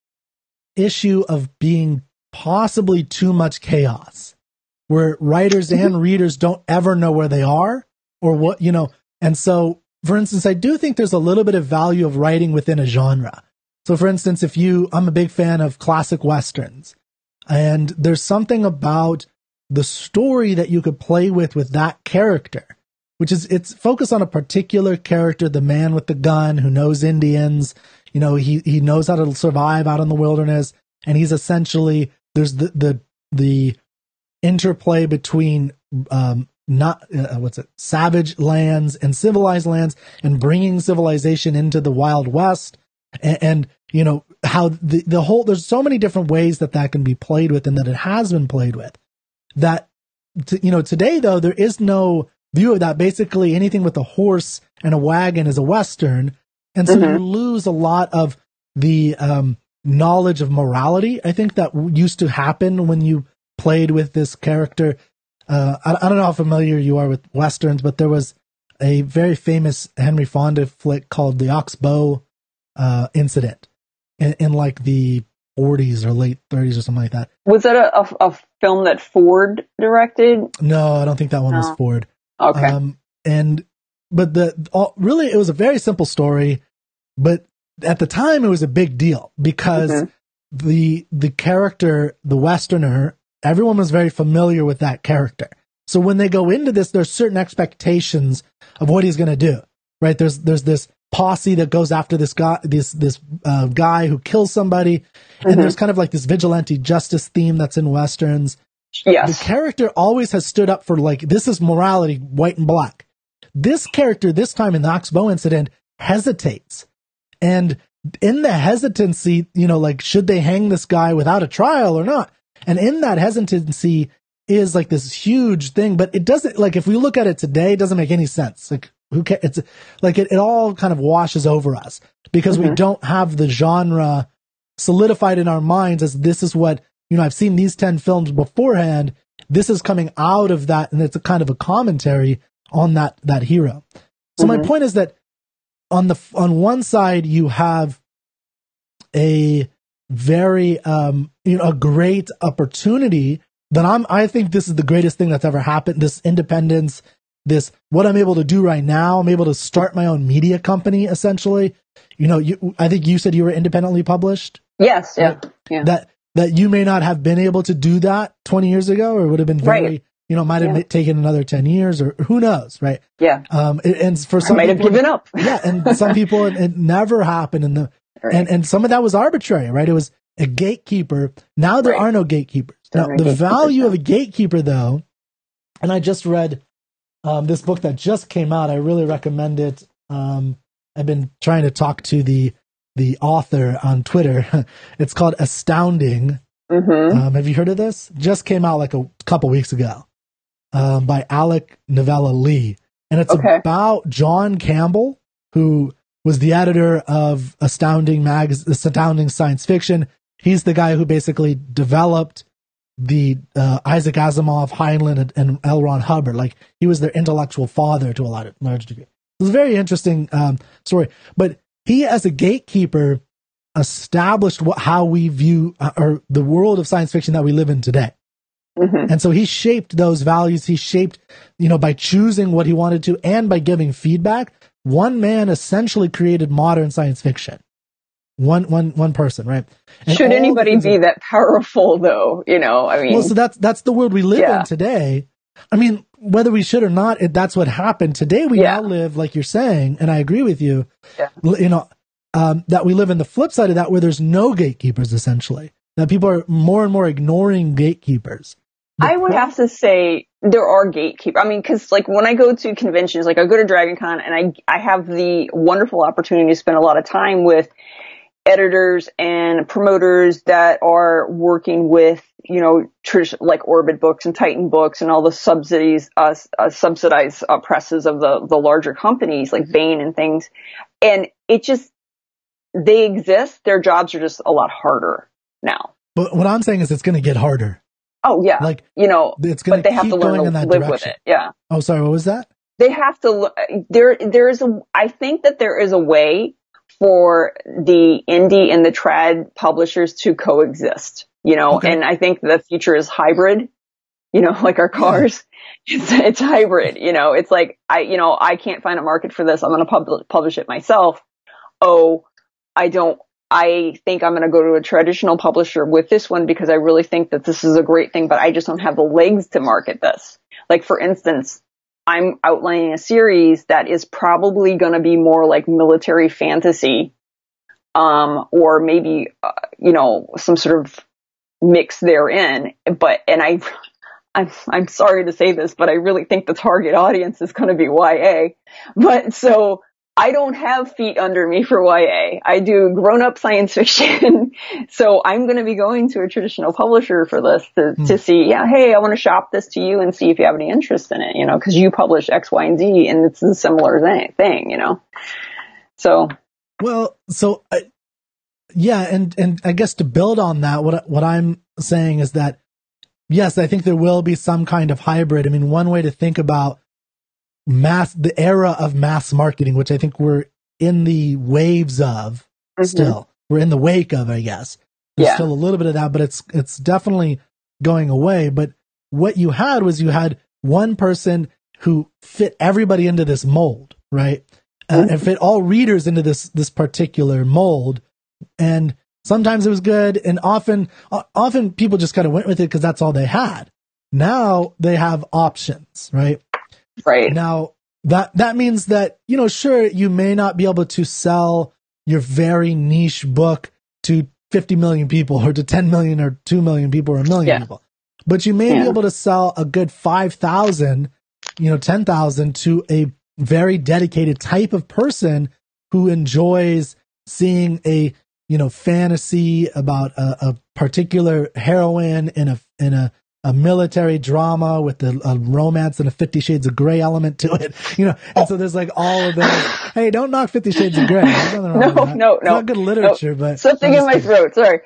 issue of being possibly too much chaos where writers and readers don't ever know where they are or what, you know. And so, for instance, I do think there's a little bit of value of writing within a genre. So for instance, if you, I'm a big fan of classic Westerns, and there's something about the story that you could play with, with that character, which is, it's focused on a particular character, the man with the gun who knows Indians, you know, he, he knows how to survive out in the wilderness. And he's essentially, there's the, the, the interplay between, um, not, uh, what's it, savage lands and civilized lands, and bringing civilization into the Wild West. And, and you know, how the, the whole, there's so many different ways that that can be played with and that it has been played with, that t- you know, today though, there is no view of that. Basically anything with a horse and a wagon is a Western. And so mm-hmm. you lose a lot of the, um, knowledge of morality. I think that used to happen when you played with this character. Uh, I, I don't know how familiar you are with Westerns, but there was a very famous Henry Fonda flick called the Ox-Bow uh, incident in, in like the forties or late thirties or something like that. Was that a, a, a film that Ford directed? No, I don't think that one no. was Ford. Okay. Um, and, but the, all, really, it was a very simple story, but at the time it was a big deal because mm-hmm. the, the character, the Westerner, everyone was very familiar with that character. So when they go into this, there's certain expectations of what he's going to do, right? There's, there's this posse that goes after this guy, this, this, uh, guy who kills somebody. Mm-hmm. And there's kind of like this vigilante justice theme that's in Westerns. Yes. The character always has stood up for like, this is morality, white and black. This character, this time in the Ox-Bow incident, hesitates. And in the hesitancy, you know, like, should they hang this guy without a trial or not? And in that hesitancy is like this huge thing, but it doesn't, like, if we look at it today, it doesn't make any sense. Like, who can, it's like, it, it all kind of washes over us because mm-hmm. we don't have the genre solidified in our minds as this is what, you know, I've seen these ten films beforehand. This is coming out of that. And it's a kind of a commentary on that, that hero. So mm-hmm. my point is that on the, on one side, you have a very, um, you know, a great opportunity that I'm, I think this is the greatest thing that's ever happened. This independence, this, what I'm able to do right now. I'm able to start my own media company, essentially. You know, you, I think you said you were independently published. Yes. Yeah. Right? Yeah. That, that you may not have been able to do that twenty years ago, or would have been very, right. you know, might have yeah. taken another ten years, or who knows, right? Yeah. Um, and, and for some I might people, have given up. yeah. And some people, it, it never happened. And the, right. and, and some of that was arbitrary, right? It was a gatekeeper. Now there right. are no gatekeepers. Now, the gatekeepers, value yeah. of a gatekeeper, though, and I just read um, this book that just came out. I really recommend it. Um, I've been trying to talk to the the author on Twitter. It's called Astounding. Mm-hmm. Um, have you heard of this? Just came out like a couple weeks ago um, by Alec Novella Lee. And it's okay. about John Campbell, who was the editor of Astounding Mag- Astounding Science Fiction. He's the guy who basically developed the uh, Isaac Asimov, Heinlein, and, and L. Ron Hubbard. Like, he was their intellectual father to a lot of large degree. It was a very interesting um, story. But he, as a gatekeeper, established what, how we view uh, or the world of science fiction that we live in today. Mm-hmm. And so he shaped those values. He shaped, you know, by choosing what he wanted to and by giving feedback. One man essentially created modern science fiction. One, one, one person, right? And should anybody be are, that powerful, though? You know, I mean, well, so that's that's the world we live yeah. in today. I mean, whether we should or not, it, that's what happened. Today we yeah. now live, like you're saying, and I agree with you. Yeah. You know, um, that we live in the flip side of that, where there's no gatekeepers. Essentially, that people are more and more ignoring gatekeepers. I would have to say there are gatekeepers. I mean, because like when I go to conventions, like I go to Dragon Con, and I I have the wonderful opportunity to spend a lot of time with editors and promoters that are working with, you know, tr- like Orbit Books and Titan Books and all the subsidies, uh, uh, subsidized uh, presses of the the larger companies like Baen and things, and it just they exist. Their jobs are just a lot harder now. But what I'm saying is, it's going to get harder. Oh yeah, like you know, it's going but they have to learn to live direction. with it. Yeah. Oh, sorry, what was that? They have to. There, there is a. I think that there is a way for the indie and the trad publishers to coexist. You know, okay. and I think the future is hybrid. You know, like our cars, yeah. it's it's hybrid. You know, it's like I, you know, I can't find a market for this. I'm going to pub- publish it myself. Oh, I don't. I think I'm going to go to a traditional publisher with this one because I really think that this is a great thing, but I just don't have the legs to market this. Like, for instance, I'm outlining a series that is probably going to be more like military fantasy, um, or maybe, uh, you know, some sort of mix therein. But, and I, I'm, I'm sorry to say this, but I really think the target audience is going to be Y A. But so, I don't have feet under me for Y A. I do grown-up science fiction. So I'm going to be going to a traditional publisher for this to, hmm. to see, yeah, hey, I want to shop this to you and see if you have any interest in it, you know, because you publish X, Y, and Z, and it's a similar thing, thing you know. So. Well, so, uh, yeah, and, and I guess to build on that, what what I'm saying is that, yes, I think there will be some kind of hybrid. I mean, one way to think about mass, the era of mass marketing, which I think we're in the waves of mm-hmm. still. We're in the wake of, I guess. There's yeah. still a little bit of that, but it's it's definitely going away. But what you had was you had one person who fit everybody into this mold, right? Uh, and fit all readers into this this particular mold. And sometimes it was good, and often often people just kind of went with it because that's all they had. Now they have options, right? Right. Now, that that means that, you know, sure, you may not be able to sell your very niche book to fifty million people or to ten million or two million people or a million yeah. people, but you may yeah. be able to sell a good five thousand, you know, ten thousand to a very dedicated type of person who enjoys seeing a, you know, fantasy about a, a particular heroine in a in a a military drama with a, a romance and a Fifty Shades of Grey element to it, you know, and so there's like all of that. Hey, don't knock Fifty Shades of Grey. No, no, no, no. Not good literature, no. but something in my kidding. throat. Sorry.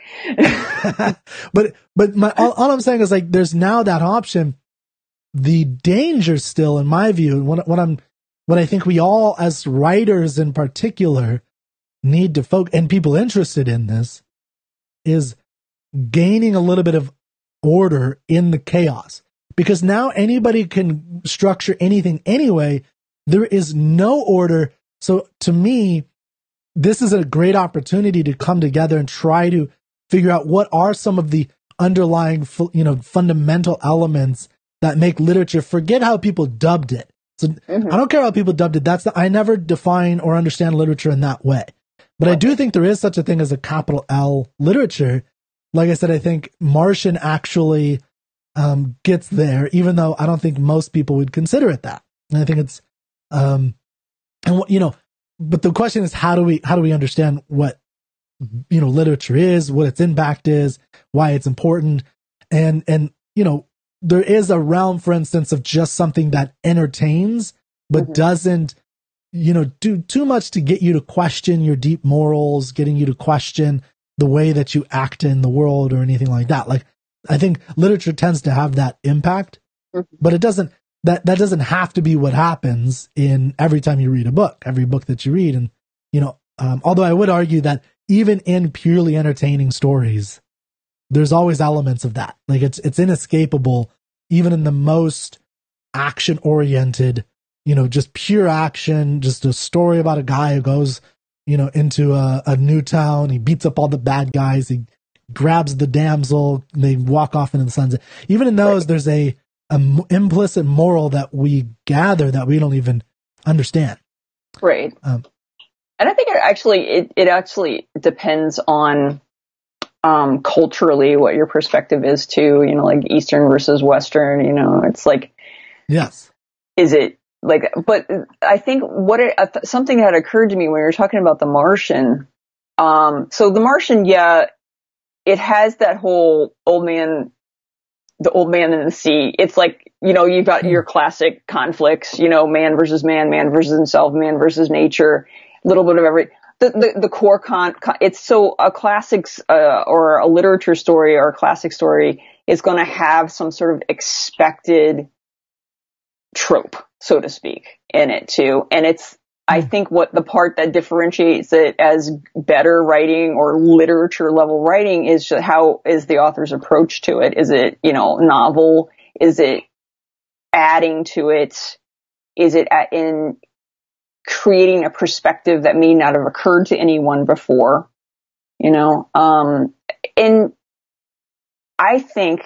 but but my all, all I'm saying is like there's now that option. The danger still, in my view, and what what I'm what I think we all as writers in particular need to focus, and people interested in this, is gaining a little bit of order in the chaos, because now anybody can structure anything anyway. There is no order. So to me, this is a great opportunity to come together and try to figure out what are some of the underlying, you know, fundamental elements that make literature. Forget how people dubbed it. So mm-hmm. I don't care how people dubbed it. That's the, I never define or understand literature in that way. But I do think there is such a thing as a capital L literature. Like I said, I think Martian actually um, gets there, even though I don't think most people would consider it that. And I think it's, um, and you know, but the question is, how do we how do we understand what, you know, literature is, what its impact is, why it's important, and and you know, there is a realm, for instance, of just something that entertains but mm-hmm. doesn't, you know, do too much to get you to question your deep morals, getting you to question the way that you act in the world or anything like that. Like, I think literature tends to have that impact, mm-hmm. but it doesn't, that, that doesn't have to be what happens in every time you read a book, every book that you read. And, you know, um, although I would argue that even in purely entertaining stories, there's always elements of that. Like it's, it's inescapable, even in the most action oriented, you know, just pure action, just a story about a guy who goes, you know, into a, a new town. He beats up all the bad guys. He grabs the damsel. They walk off into the sunset. Even in those, there's a, a m- implicit moral that we gather that we don't even understand. Right. Um, and I think it actually, it, it actually depends on um, culturally what your perspective is too, you know, like Eastern versus Western, you know, it's like, yes. Is it, Like, but I think what it, uh, something had occurred to me when you were talking about The Martian. Um, so The Martian, yeah, it has that whole old man, the old man in the sea. It's like, you know, you've got your classic conflicts, you know, man versus man, man versus himself, man versus nature, a little bit of every, the, the, the core con, con, it's so a classics, uh, or a literature story or a classic story is going to have some sort of expected trope, so to speak, in it too. And it's, I think what the part that differentiates it as better writing or literature level writing is just how is the author's approach to it. Is it, you know, novel? Is it adding to it? Is it at, in creating a perspective that may not have occurred to anyone before? You know, um, and I think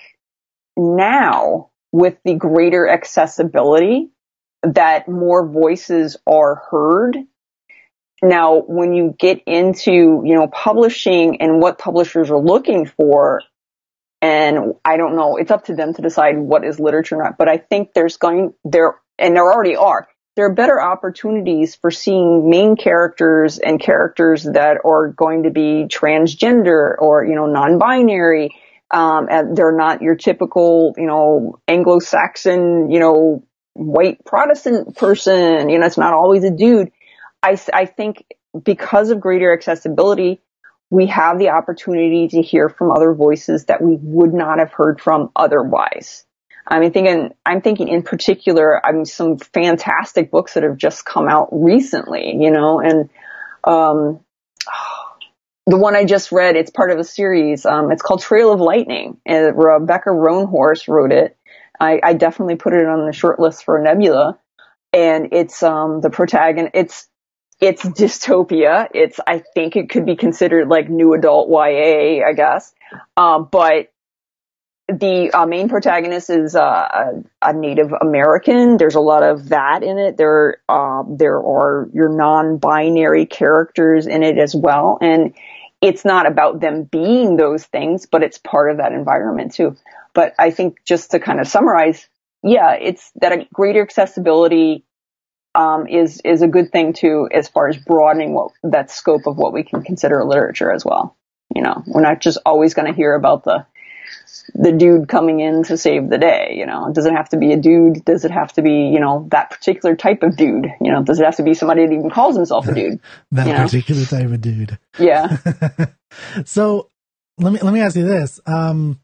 now with the greater accessibility that more voices are heard. Now, when you get into, you know, publishing and what publishers are looking for, and I don't know, it's up to them to decide what is literature or not, but I think there's going there, and there already are there are better opportunities for seeing main characters and characters that are going to be transgender or, you know, non-binary. Um, and they're not your typical, you know, Anglo-Saxon, you know, white Protestant person. You know, it's not always a dude. I, I think because of greater accessibility, we have the opportunity to hear from other voices that we would not have heard from otherwise. I mean, thinking, I'm thinking in particular, I mean, some fantastic books that have just come out recently, you know, and, um, the one I just read, it's part of a series. Um, it's called Trail of Lightning, and Rebecca Roanhorse wrote it. I, I definitely put it on the short list for Nebula, and it's, um, the protagonist, it's, it's dystopia. It's, I think it could be considered like new adult Y A, I guess. Um, but the uh, main protagonist is uh, a, a Native American. There's a lot of that in it. There, uh, there are your non-binary characters in it as well. And it's not about them being those things, but it's part of that environment too. But I think just to kind of summarize, yeah, it's that a greater accessibility um, is is a good thing too, as far as broadening what that scope of what we can consider literature as well. You know, we're not just always going to hear about the the dude coming in to save the day. You know, does it have to be a dude? Does it have to be, you know, that particular type of dude? You know, does it have to be somebody that even calls himself a dude? that you know? particular type of dude. Yeah. So let me let me ask you this: um,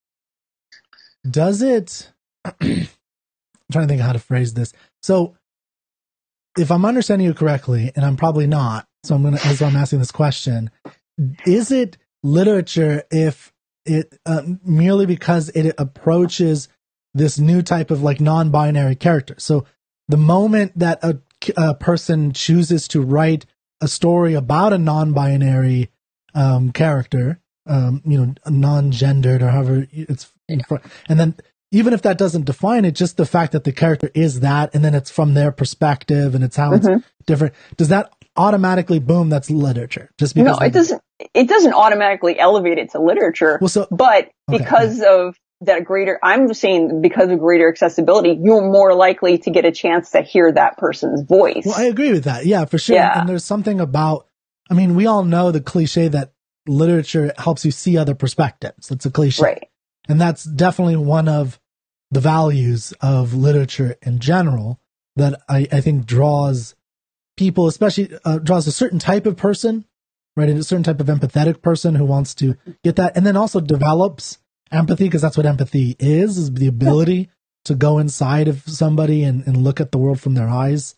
does it? I'm trying to think of how to phrase this. So, if I'm understanding you correctly, and I'm probably not, so I'm gonna as I'm asking this question, is it literature if it uh, merely because it approaches this new type of like non-binary character? So the moment that a, a person chooses to write a story about a non-binary um, character, um, you know, non-gendered or however it's, in front, and then even if that doesn't define it, just the fact that the character is that, and then it's from their perspective and it's how mm-hmm. it's different, does that automatically boom? That's literature. Just because no, it doesn't. It doesn't automatically elevate it to literature. Well, so, but because okay. of that greater, I'm just saying because of greater accessibility, you're more likely to get a chance to hear that person's voice. Well, I agree with that. Yeah, for sure. Yeah. And there's something about, I mean, we all know the cliche that literature helps you see other perspectives. That's a cliche. Right. And that's definitely one of the values of literature in general that I, I think draws people, especially uh, draws a certain type of person, right? A certain type of empathetic person who wants to get that, and then also develops empathy, because that's what empathy is, is the ability to go inside of somebody and, and look at the world from their eyes.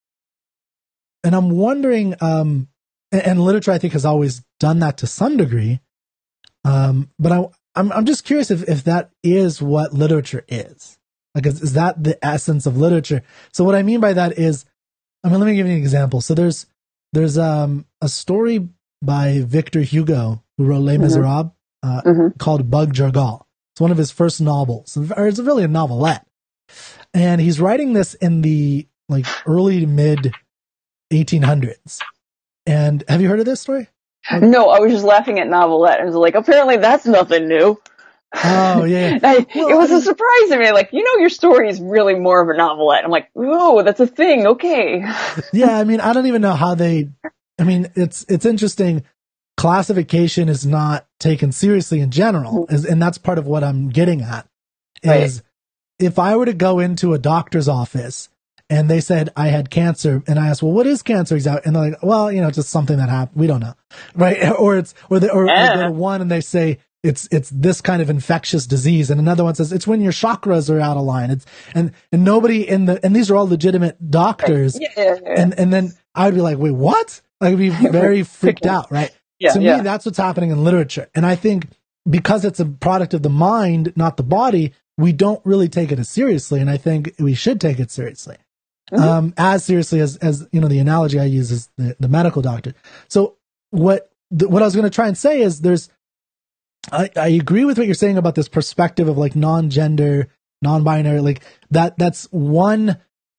And I'm wondering, um, and, and literature, I think, has always done that to some degree. Um, but I, I'm, I'm just curious if, if that is what literature is. Like, is, is that the essence of literature? So what I mean by that is, I mean, let me give you an example. So there's, there's, um, a story by Victor Hugo, who wrote Les Miserables, uh, mm-hmm. called Bug Jargal. It's one of his first novels, or it's really a novelette. And he's writing this in the like early to mid eighteen hundreds. And have you heard of this story? No, I was just laughing at novelette. I was like, apparently that's nothing new. Oh, yeah. I, well, it was I mean, a surprise to me. Like, you know, your story is really more of a novelette. I'm like, oh, that's a thing. Okay. Yeah, I mean, I don't even know how they, I mean, it's it's interesting. Classification is not taken seriously in general, is, and that's part of what I'm getting at, is right. If I were to go into a doctor's office and they said I had cancer, and I asked, well, what is cancer exactly? And they're like, well, you know, just something that happened. We don't know. Right. Or it's, or they, or, yeah. or they go to one and they say, It's it's this kind of infectious disease, and another one says it's when your chakras are out of line. It's and and nobody in the and these are all legitimate doctors. Yeah, yeah, yeah. And and then I'd be like, wait, what? I'd be very freaked out, right? Yeah, to yeah. me, that's what's happening in literature, and I think because it's a product of the mind, not the body, we don't really take it as seriously, and I think we should take it seriously, mm-hmm. um, as seriously as as you know. The analogy I use is the, the medical doctor. So what the, what I was going to try and say is there's. I, I agree with what you're saying about this perspective of like non-gender, non-binary, like that, that's one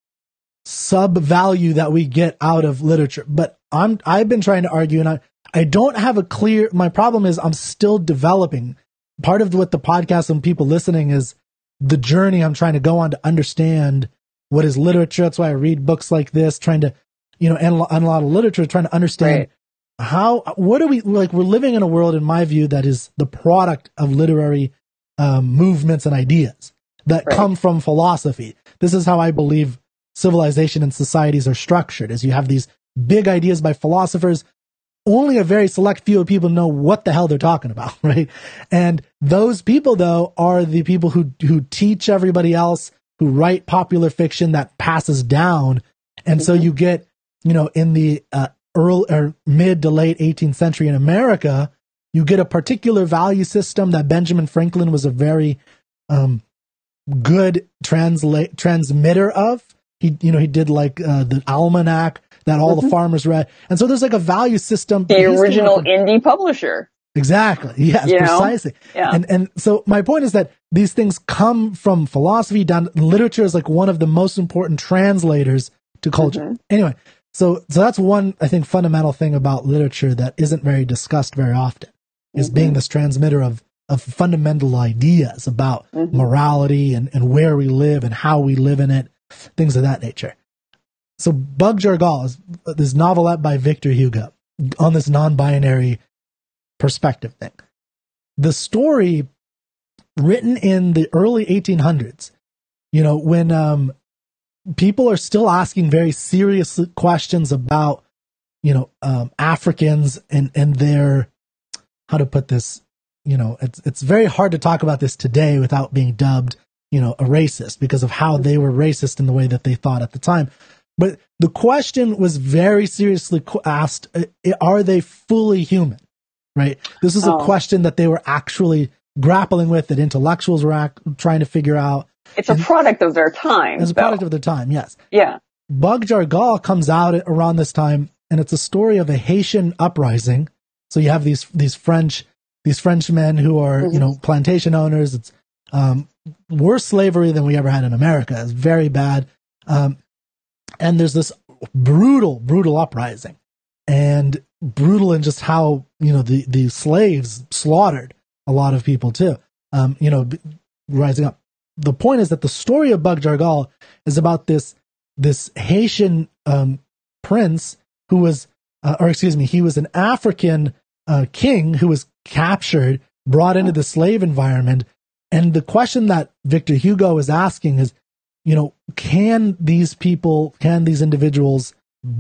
sub value that we get out of literature. But I'm, I've been trying to argue, and I, I don't have a clear, my problem is I'm still developing. Part of what the podcast and people listening is the journey I'm trying to go on to understand what is literature. That's why I read books like this, trying to, you know, and, and a lot of literature, trying to understand right. how, what are we, like, we're living in a world, in my view, that is the product of literary um, movements and ideas that right. come from philosophy. This is how I believe civilization and societies are structured, is you have these big ideas by philosophers. Only a very select few people know what the hell they're talking about, right? And those people, though, are the people who who teach everybody else, who write popular fiction that passes down. And mm-hmm. so you get, you know, in the uh, early or mid to late eighteenth century in America, you get a particular value system that Benjamin Franklin was a very um, good translate transmitter of. He, you know, he did like uh, the almanac that all mm-hmm. the farmers read. And so there's like a value system. The original like a, indie publisher. Exactly. Yes, you precisely. Yeah. And and so my point is that these things come from philosophy down. Literature is like one of the most important translators to culture. Mm-hmm. Anyway, so so that's one, I think, fundamental thing about literature that isn't very discussed very often, is mm-hmm. being this transmitter of of fundamental ideas about mm-hmm. morality and, and where we live and how we live in it, things of that nature. So Bug Jargal is this novelette by Victor Hugo on this non-binary perspective thing. The story, written in the early eighteen hundreds, you know, when um, people are still asking very serious questions about, you know, um, Africans and, and their, how to put this, you know, it's it's very hard to talk about this today without being dubbed, you know, a racist because of how they were racist in the way that they thought at the time. But the question was very seriously asked, are they fully human, right? This is a oh. question that they were actually grappling with, that intellectuals were act- trying to figure out. It's a and product of their time. It's a product of their time, yes. Yeah. Bug Jargal comes out around this time, and it's a story of a Haitian uprising. So you have these these French these Frenchmen who are, mm-hmm. you know, plantation owners. It's um, worse slavery than we ever had in America. It's very bad. Um, And there's this brutal, brutal uprising, and brutal in just how, you know, the, the slaves slaughtered a lot of people too, um, you know, b- rising up. The point is that the story of Bug Jargal is about this, this Haitian um, prince who was, uh, or excuse me, he was an African uh, king who was captured, brought into the slave environment. And the question that Victor Hugo is asking is, you know, can these people, can these individuals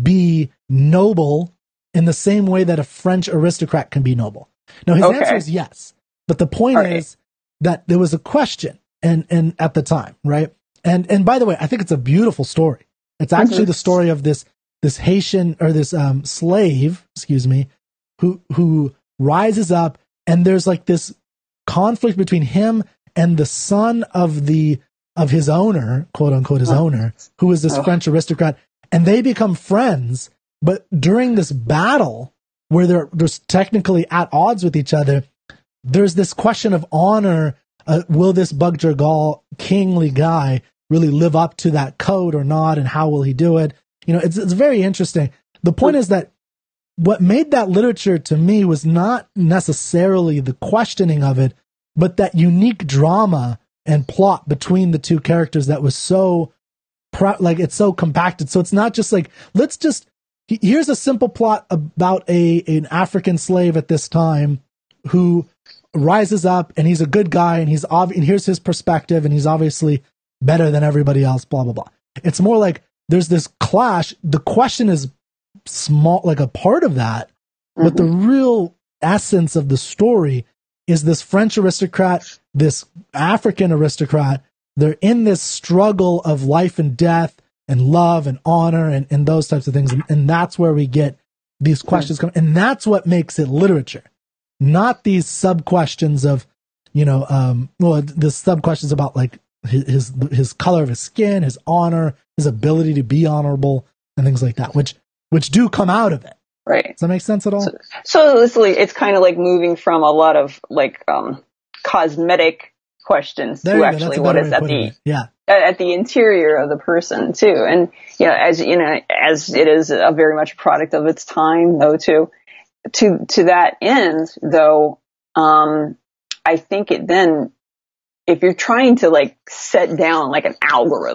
be noble in the same way that a French aristocrat can be noble? Now, his okay. answer is yes. But the point right. is that there was a question and, and at the time, right? And and by the way, I think it's a beautiful story. It's actually mm-hmm. the story of this this Haitian or this um, slave, excuse me, who who rises up, and there's like this conflict between him and the son of the of his owner, quote unquote, his oh. owner, who is this oh. French aristocrat, and they become friends. But during this battle, where they're, they're technically at odds with each other, there's this question of honor. Uh, will this Bug Jargal kingly guy really live up to that code or not? And how will he do it? You know, it's it's very interesting. The point is that what made that literature to me was not necessarily the questioning of it, but that unique drama and plot between the two characters that was so, pro- like, it's so compacted. So it's not just like, let's just, here's a simple plot about a an African slave at this time who rises up, and he's a good guy, and he's ob- and here's his perspective, and he's obviously better than everybody else, blah, blah, blah. It's more like there's this clash. The question is small, like a part of that, mm-hmm. but the real essence of the story is this French aristocrat, this African aristocrat. They're in this struggle of life and death and love and honor and, and those types of things. And, and that's where we get these questions come. And that's what makes it literature, not these sub questions of, you know, um, well, the sub questions about like his, his, his color of his skin, his honor, his ability to be honorable and things like that, which, which do come out of it. Right. Does that make sense at all? So, so it's, like, it's kind of like moving from a lot of like, um, cosmetic questions there to actually what is at the, yeah. at the interior of the person too. And, you know, as, you know, as it is a very much a product of its time though, too, to, to that end though, um, I think it then, if you're trying to like set down like an algorithm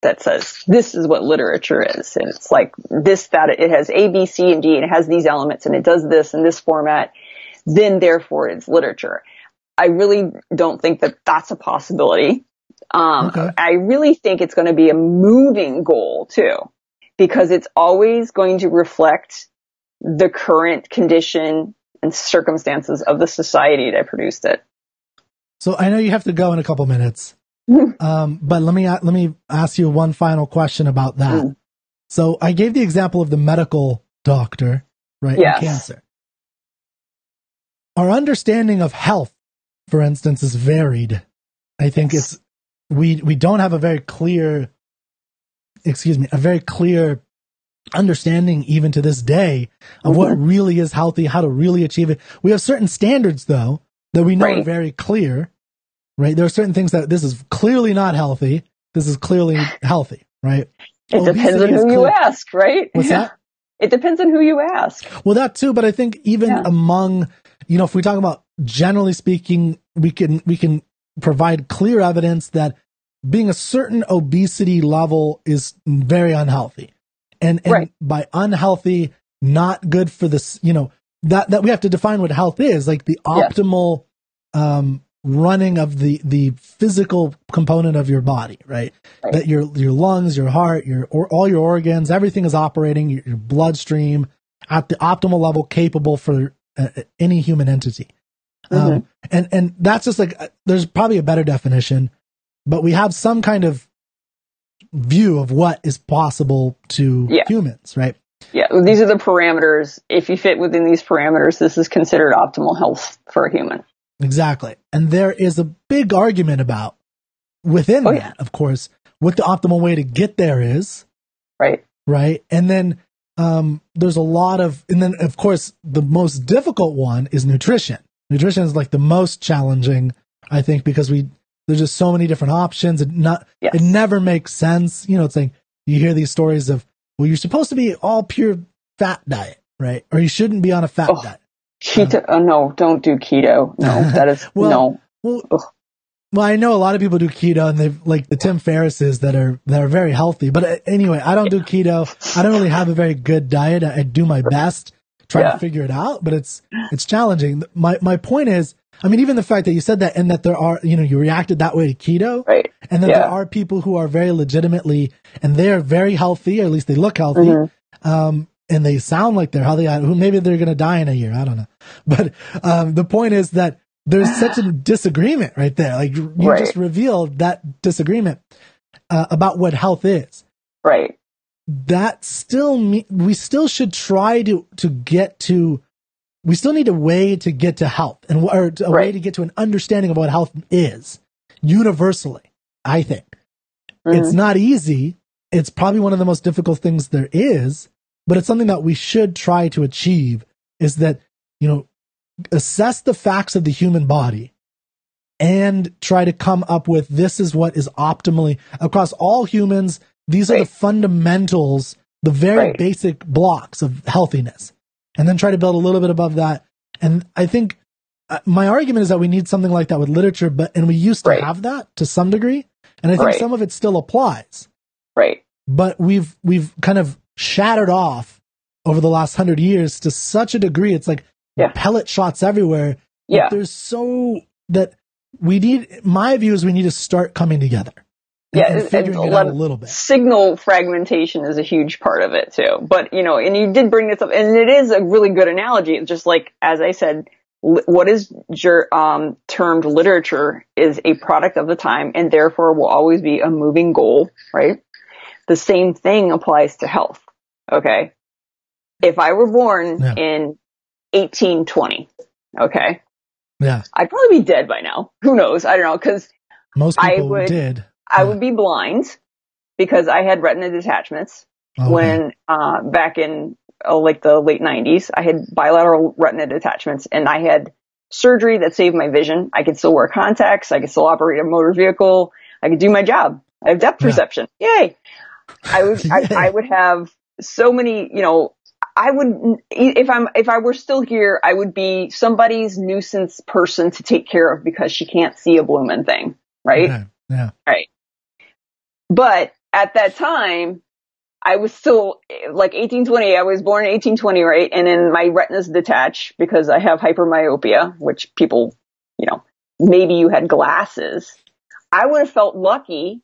that says this is what literature is. And it's like this, that it has A, B, C, and D, and it has these elements, and it does this in this format. Then therefore it's literature. I really don't think that that's a possibility. Um, okay. I really think it's going to be a moving goal too, because it's always going to reflect the current condition and circumstances of the society that produced it. So I know you have to go in a couple minutes, um, but let me let me ask you one final question about that. Mm. So I gave the example of the medical doctor, right? Yes. In cancer. Our understanding of health, for instance, is varied. I think it's we we don't have a very clear, excuse me, a very clear understanding even to this day of mm-hmm. what really is healthy, how to really achieve it. We have certain standards though that we know right. are very clear, right? There are certain things that this is clearly not healthy. This is clearly healthy, right? It Obesity depends on who clear. you ask, right? What's that? It depends on who you ask. Well, that too, but I think even yeah. among, you know, if we talk about generally speaking, we can, we can provide clear evidence that being a certain obesity level is very unhealthy. And, and right. by unhealthy, not good for this, you know, that, that we have to define what health is, like the optimal, yes. um, running of the, the physical component of your body, right? right? That your, your lungs, your heart, your, or all your organs, everything is operating, your, your bloodstream at the optimal level capable for uh, any human entity. Mm-hmm. Um, and, and that's just like, uh, there's probably a better definition, but we have some kind of view of what is possible to yeah. humans, right? Yeah, these are the parameters. If you fit within these parameters, this is considered optimal health for a human. Exactly. And there is a big argument about, within oh, that, yeah. of course, what the optimal way to get there is. Right. Right. And then um, there's a lot of, and then, of course, the most difficult one is nutrition. Nutrition is like the most challenging, I think, because we, there's just so many different options. And not, yes. it never makes sense. You know, it's like you hear these stories of, well, you're supposed to be all pure fat diet, right? Or you shouldn't be on a fat oh, diet. Keto? Um, oh, no, don't do keto. No, that is, well, no. Well, well, I know a lot of people do keto, and they've like the Tim Ferrisses that are, that are very healthy. But uh, anyway, I don't do keto. I don't really have a very good diet. I, I do my best trying yeah. to figure it out, but it's, it's challenging. My, my point is, I mean, even the fact that you said that and that there are, you know, you reacted that way to keto, right. and that yeah. there are people who are very legitimately, and they are very healthy, or at least they look healthy, mm-hmm. um, and they sound like they're healthy. Who maybe they're going to die in a year. I don't know. But um, the point is that there's such a disagreement right there. Like you right. just revealed that disagreement uh, about what health is. Right. That still, me- we still should try to, to get to, we still need a way to get to health and or a right. way to get to an understanding of what health is universally, I think. Mm-hmm. It's not easy. It's probably one of the most difficult things there is, but it's something that we should try to achieve, is that, you know, assess the facts of the human body and try to come up with, this is what is optimally across all humans. These right. are the fundamentals, the very right. basic blocks of healthiness, and then try to build a little bit above that. And I think uh, my argument is that we need something like that with literature, but, and we used to right. have that to some degree. And I think right. some of it still applies. Right. But we've, we've kind of shattered off over the last hundred years to such a degree. It's like yeah. pellet shots everywhere. Yeah. There's so that we need, my view is we need to start coming together. And, yeah. and figuring it out a little bit. Signal fragmentation is a huge part of it too. But, you know, and you did bring this up, and it is a really good analogy. It's just like, as I said, li- what is ger- um, termed literature is a product of the time, and therefore will always be a moving goal, right? The same thing applies to health. Okay. If I were born yeah. in eighteen twenty, okay. Yeah. I'd probably be dead by now. Who knows? I don't know. Cause most people I would, did. I yeah. would be blind because I had retina detachments okay. when, uh, back in uh, like the late nineties, I had bilateral retina detachments, and I had surgery that saved my vision. I could still wear contacts. I could still operate a motor vehicle. I could do my job. I have depth yeah. perception. Yay. I would, I, I would have so many, you know, I would, if I'm, if I were still here, I would be somebody's nuisance person to take care of because she can't see a bloomin' thing. Right. Yeah. yeah. Right. But at that time, I was still like eighteen twenty. I was born in eighteen twenty, right? And then my retinas detach because I have hypermyopia, which people, you know, maybe you had glasses. I would have felt lucky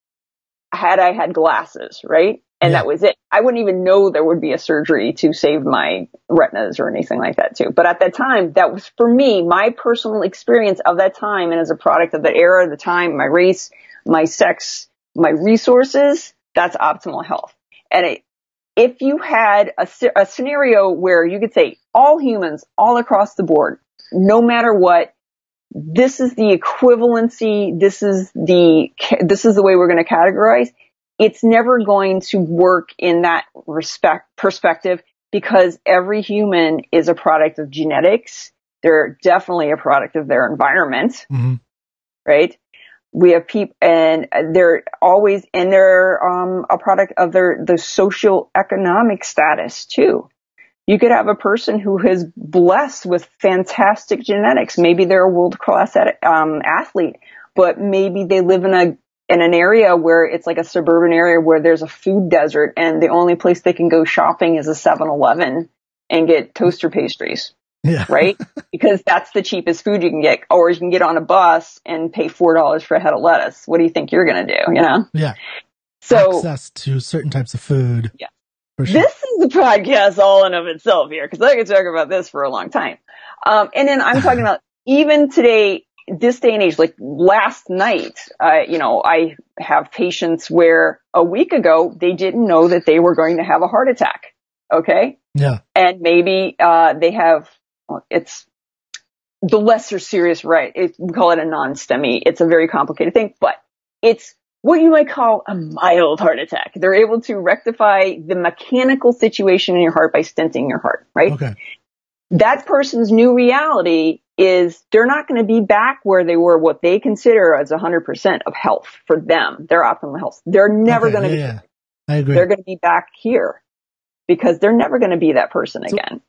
had I had glasses, right? And yeah. that was it. I wouldn't even know there would be a surgery to save my retinas or anything like that too. But at that time, that was for me, my personal experience of that time. And as a product of that era, the time, my race, my sex, my resources, that's optimal health. And it, if you had a, a scenario where you could say all humans, all across the board, no matter what, this is the equivalency, this is the, this is the way we're going to categorize. It's never going to work in that respect perspective because every human is a product of genetics. They're definitely a product of their environment, mm-hmm. right? We have people, and they're always, and they're um, a product of their the socioeconomic status too. You could have a person who is blessed with fantastic genetics. Maybe they're a world-class um, athlete, but maybe they live in a in an area where it's like a suburban area where there's a food desert, and the only place they can go shopping is a seven eleven and get toaster pastries. Yeah. Right? Because that's the cheapest food you can get. Or you can get on a bus and pay four dollars for a head of lettuce. What do you think you're going to do? You know? Yeah. So, access to certain types of food. Yeah. For sure. This is the podcast all in of itself here, because I could talk about this for a long time. Um, and then I'm talking about even today, this day and age, like last night, uh, you know, I have patients where a week ago, they didn't know that they were going to have a heart attack. Okay? Yeah. And maybe uh, they have, it's the lesser serious, right? It, we call it a non-STEMI. It's a very complicated thing, but it's what you might call a mild heart attack. They're able to rectify the mechanical situation in your heart by stenting your heart, right? Okay. That person's new reality is they're not going to be back where they were, what they consider as one hundred percent of health for them, their optimal health. They're never okay, going to yeah, be, yeah. I agree. They're going to be back here because they're never going to be that person so, again.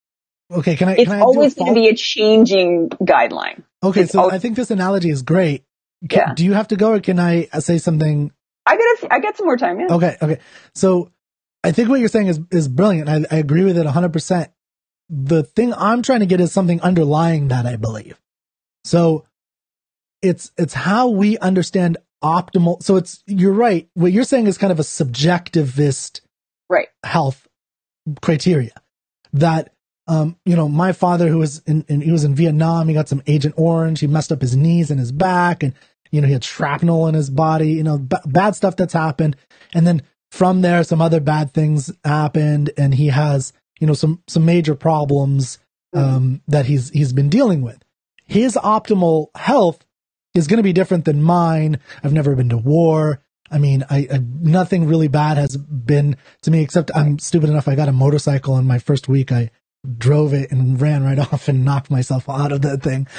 Okay, can I? It's can I always going to be a changing guideline. Okay, it's so always, I think this analogy is great. Can, yeah. Do you have to go, or can I say something? I got a, I got some more time. Yeah. Okay, okay. So I think what you're saying is is brilliant. I, I agree with it one hundred percent. The thing I'm trying to get is something underlying that, I believe. So it's it's how we understand optimal. So it's you're right. What you're saying is kind of a subjectivist, right, health criteria that. Um, you know, my father, who was in, in, he was in Vietnam, he got some Agent Orange, he messed up his knees and his back, and, you know, he had shrapnel in his body, you know, b- bad stuff that's happened. And then from there, some other bad things happened, and he has, you know, some, some major problems, um, mm-hmm. that he's, he's been dealing with. His optimal health is going to be different than mine. I've never been to war. I mean, I, I, nothing really bad has been to me, except I'm stupid enough. I got a motorcycle in my first week. I drove it and ran right off and knocked myself out of that thing.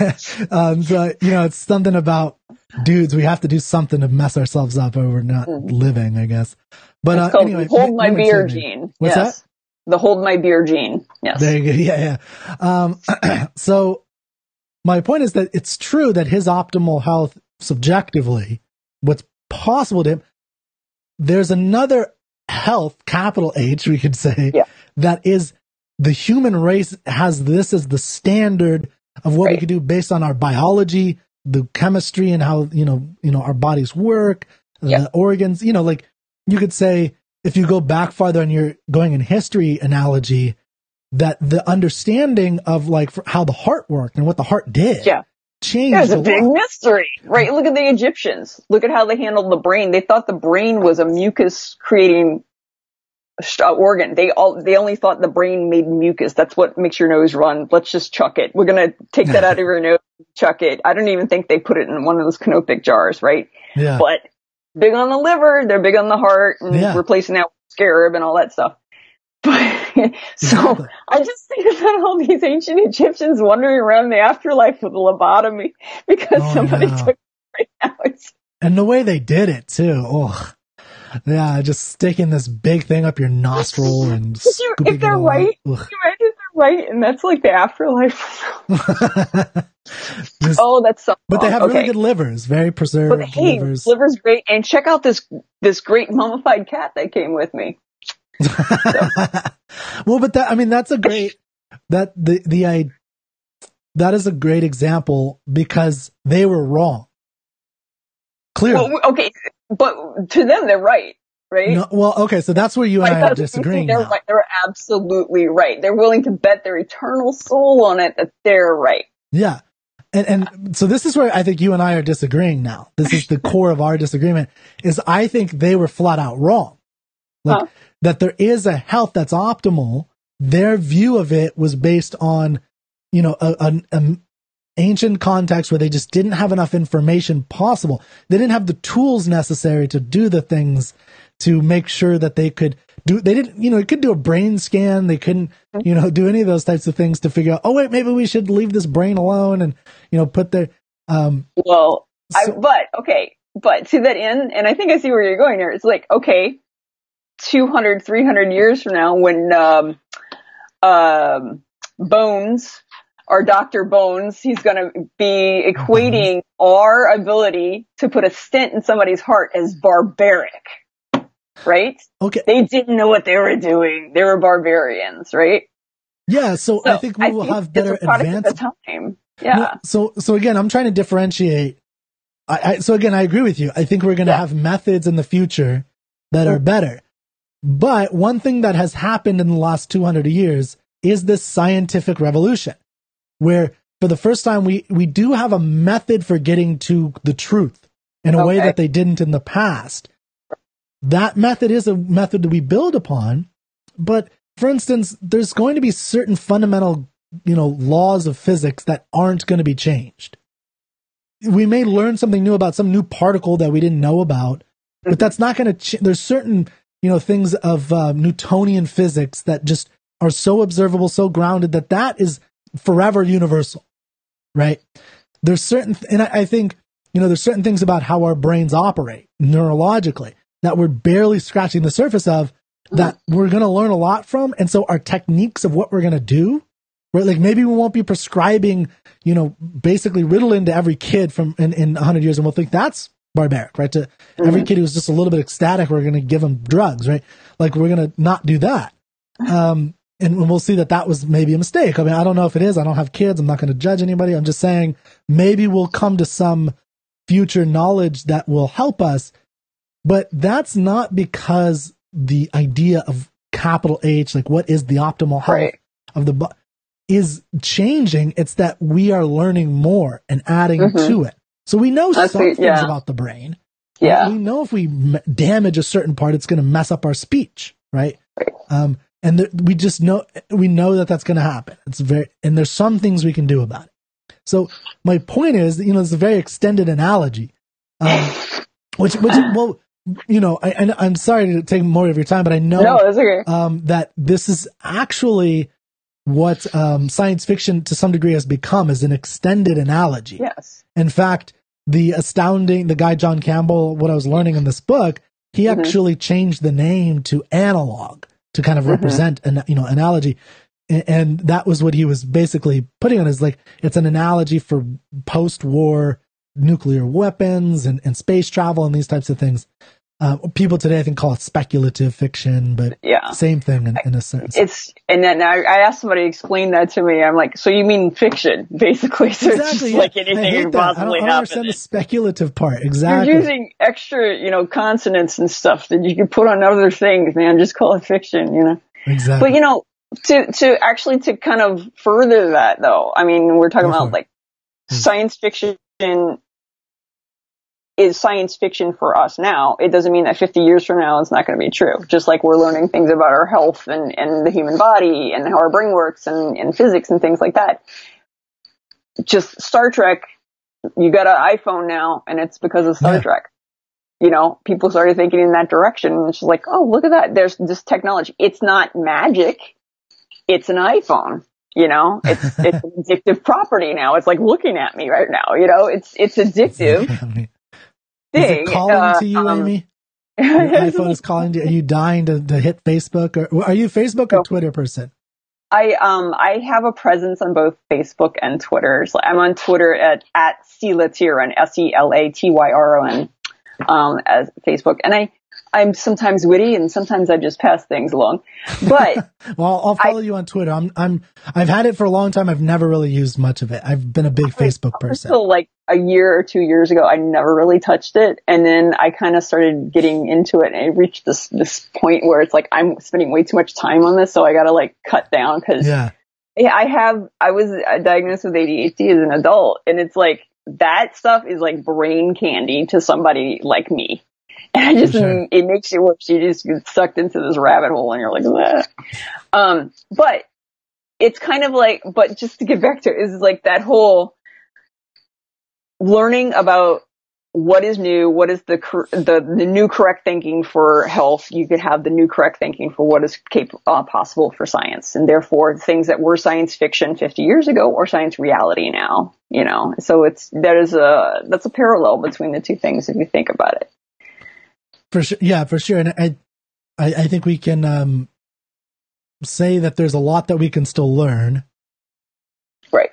um, so, you know, it's something about dudes. We have to do something to mess ourselves up or we're not mm. living, I guess. But uh, anyway, hold my beer gene. What's yes. that? The hold my beer gene. Yes. There you go. Yeah, yeah. Um, so my point is that it's true that his optimal health subjectively, what's possible to him, there's another health, capital H, we could say, yeah. that is the human race has this as the standard of what right. we can do based on our biology, the chemistry, and how, you know, you know, our bodies work, yeah. the organs, you know, like you could say, if you go back farther and you're going in history analogy, that the understanding of like how the heart worked and what the heart did yeah. changed. There's a, a big lot. mystery, right? Look at the Egyptians. Look at how they handled the brain. They thought the brain was a mucus creating organ. They all, they only thought the brain made mucus. That's what makes your nose run. Let's just chuck it. We're going to take that out of your nose, chuck it. I don't even think they put it in one of those canopic jars, right? Yeah. But big on the liver, they're big on the heart, and yeah. replacing that with scarab and all that stuff. But so exactly. I just think about all these ancient Egyptians wandering around the afterlife with a lobotomy because oh, somebody yeah. took it right now. It's, and the way they did it too. Oh. Yeah, just sticking this big thing up your nostril and you, if they're right, Ugh. you imagine if Right, and that's like the afterlife. This- oh, that's so. but they have okay. really good livers, very preserved But hey, livers. liver's great, and check out this this great mummified cat that came with me. Well, but that, I mean, that's a great, that the, the, I, that is a great example because they were wrong. Clearly. Well, okay, but to them, they're right, right? No, well, okay, so that's where you and Like, I are disagreeing they're now. right. They're absolutely right. They're willing to bet their eternal soul on it that they're right. Yeah. And, and so this is where I think you and I are disagreeing now. This is the core of our disagreement is I think they were flat out wrong. Like Huh? that there is a health that's optimal. Their view of it was based on, you know, a, an a ancient context where they just didn't have enough information possible. They didn't have the tools necessary to do the things to make sure that they could do, they didn't, you know, they could do a brain scan. They couldn't, you know, do any of those types of things to figure out, oh wait, maybe we should leave this brain alone and, you know, put their, um, Well, I, so- but okay, but to that end, and I think I see where you're going here. It's like, okay, two hundred, three hundred years from now, when um, um, Bones, our Doctor Bones, he's going to be equating our ability to put a stent in somebody's heart as barbaric, right? okay. They didn't know what they were doing. They were barbarians, right? Yeah. So, So I think we will think have it's better a product of advances. the time. Yeah. No, so, so again, I'm trying to differentiate. I, I so again, I agree with you. I think we're going to Yeah. have methods in the future that are better. But one thing that has happened in the last two hundred years is this scientific revolution where for the first time we, we do have a method for getting to the truth in a way Okay. that they didn't in the past. That method is a method that we build upon. But for instance, there's going to be certain fundamental, you know, laws of physics that aren't going to be changed. We may learn something new about some new particle that we didn't know about, but that's not going to, ch- there's certain, you know, things of uh, Newtonian physics that just are so observable, so grounded that that is forever universal, right? There's certain, th- and I, I think, you know, there's certain things about how our brains operate neurologically that we're barely scratching the surface of that we're going to learn a lot from. And so our techniques of what we're going to do, right? Like maybe we won't be prescribing, you know, basically Ritalin to every kid from in, in a hundred years. And we'll think that's barbaric, right? To mm-hmm. every kid who's just a little bit ecstatic, we're going to give them drugs, right? Like we're going to not do that. Um, and we'll see that that was maybe a mistake. I mean, I don't know if it is. I don't have kids. I'm not going to judge anybody. I'm just saying maybe we'll come to some future knowledge that will help us. But that's not because the idea of capital H, like what is the optimal health Right. of the body, is changing. It's that we are learning more and adding Mhm. to it. So we know That's some the- things yeah. about the brain. Yeah. We know if we m- damage a certain part, it's going to mess up our speech, right? Right. Um, and th- we just know, we know that that's going to happen. It's very, and there's some things we can do about it. So my point is, you know, it's a very extended analogy, um, which, which, well, you know, I, I, I'm sorry to take more of your time, but I know No, that's okay. um, that this is actually what um, science fiction to some degree has become, is an extended analogy. Yes. In fact, the astounding, the guy John Campbell, what I was learning in this book, he Mhm. actually changed the name to analog to kind of Mhm. represent an, you know, analogy. And, and that was what he was basically putting on, is like, it's an analogy for post-war nuclear weapons and, and space travel and these types of things. Uh, people today, I think, call it speculative fiction, but Yeah. same thing in, in a sense. It's, and then I, I asked somebody to explain that to me. I'm like, so you mean fiction, basically? So it's Exactly. just Yeah. like I anything hate can that. I don't, possibly I don't happen. understand the speculative part. Exactly. You're using extra, you know, consonants and stuff that you can put on other things, man. Just call it fiction, you know? Exactly. But, you know, to, to actually to kind of further that though, I mean, we're talking Go for about it. like Hmm. science fiction is science fiction for us now. It doesn't mean that fifty years from now it's not going to be true. Just like we're learning things about our health and, and the human body and how our brain works and, and physics and things like that. Just Star Trek, you got an iPhone now and it's because of Star Yeah. Trek. You know, people started thinking in that direction and it's just like, oh, look at that. There's this technology. It's not magic. It's an iPhone. You know, it's, it's an addictive property now. It's like looking at me right now. You know, it's, it's addictive. Is thing. it calling uh, to you, um, Amy? Your iPhone is calling to you. Are you dying to, to hit Facebook? Or are you a Facebook or No. Twitter person? I um I have a presence on both Facebook and Twitter. So I'm on Twitter at at Selatyron, S E L A T Y R O N, um, as Facebook, and I I'm sometimes witty and sometimes I just pass things along. But well, I'll follow I, you on Twitter. I'm I'm I've had it for a long time. I've never really used much of it. I've been a big Facebook person. Until like a year or two years ago, I never really touched it, and then I kind of started getting into it, and it reached this this point where it's like I'm spending way too much time on this, so I got to like cut down because yeah. I have I was diagnosed with A D H D as an adult, and it's like that stuff is like brain candy to somebody like me. And I just, sure. it makes you worse. You just get sucked into this rabbit hole and you're like, bleh. um, but it's kind of like, but just to get back to it, is like that whole learning about what is new, what is the, the, the new correct thinking for health. You could have the new correct thinking for what is cap- uh, possible for science. And therefore things that were science fiction fifty years ago are science reality now, you know? So it's, that is a, that's a parallel between the two things if you think about it. For sure, yeah, for sure, and I, I, I think we can um, say that there's a lot that we can still learn. Right.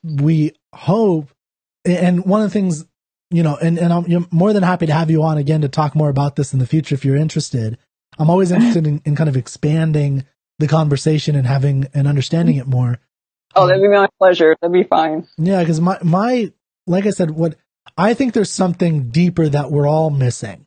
We hope, and one of the things, you know, and and I'm you're more than happy to have you on again to talk more about this in the future if you're interested. I'm always interested in, in kind of expanding the conversation and having and understanding it more. Oh, that'd be my pleasure. That'd be fine. Yeah, because my my like I said, what I think there's something deeper that we're all missing.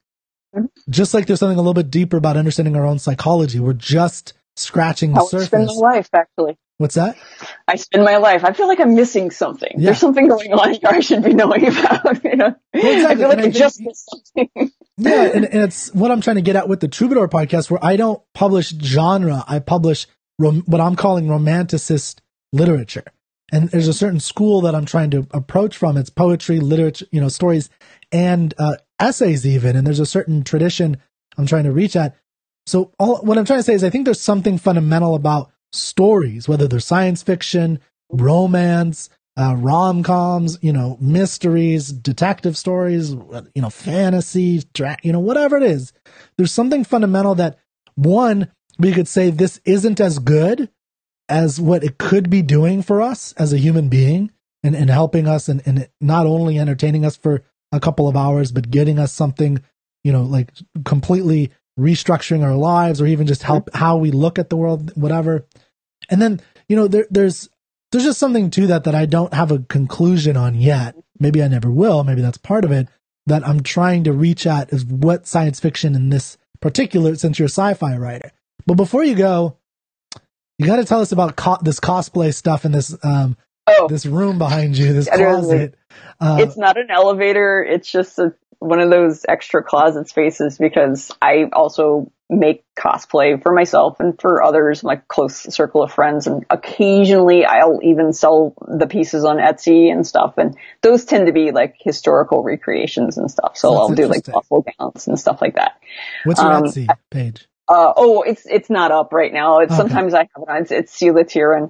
Just like there's something a little bit deeper about understanding our own psychology. We're just scratching the How surface. I spend my life, actually. What's that? I spend my life. I feel like I'm missing something. Yeah. There's something going on here I should be knowing about. You know? Well, exactly. I feel like and I, I just missed something. Yeah, and, and it's what I'm trying to get at with the Troubadour podcast, where I don't publish genre. I publish rom- what I'm calling romanticist literature. And there's a certain school that I'm trying to approach from. It's poetry, literature, you know, stories, and uh, essays even. And there's a certain tradition I'm trying to reach at. So all, what I'm trying to say is I think there's something fundamental about stories, whether they're science fiction, romance, uh, rom-coms, you know, mysteries, detective stories, you know, fantasy, dra- you know, whatever it is. There's something fundamental that, one, we could say this isn't as good as what it could be doing for us as a human being and, and helping us and, and not only entertaining us for a couple of hours, but getting us something, you know, like completely restructuring our lives or even just help how we look at the world, whatever. And then, you know, there, there's, there's just something to that that I don't have a conclusion on yet. Maybe I never will. Maybe that's part of it that I'm trying to reach at is what science fiction in this particular, since you're a sci-fi writer. But before you go, you got to tell us about co- this cosplay stuff in this um oh. this room behind you, this closet. Uh, it's not an elevator. It's just a, one of those extra closet spaces because I also make cosplay for myself and for others, my close circle of friends. And occasionally I'll even sell the pieces on Etsy and stuff. And those tend to be like historical recreations and stuff. So I'll do like buffalo gowns and stuff like that. What's your um, Etsy page? Uh, oh, it's, it's not up right now. It's okay. Sometimes I have it on. It's, it's Selatyron.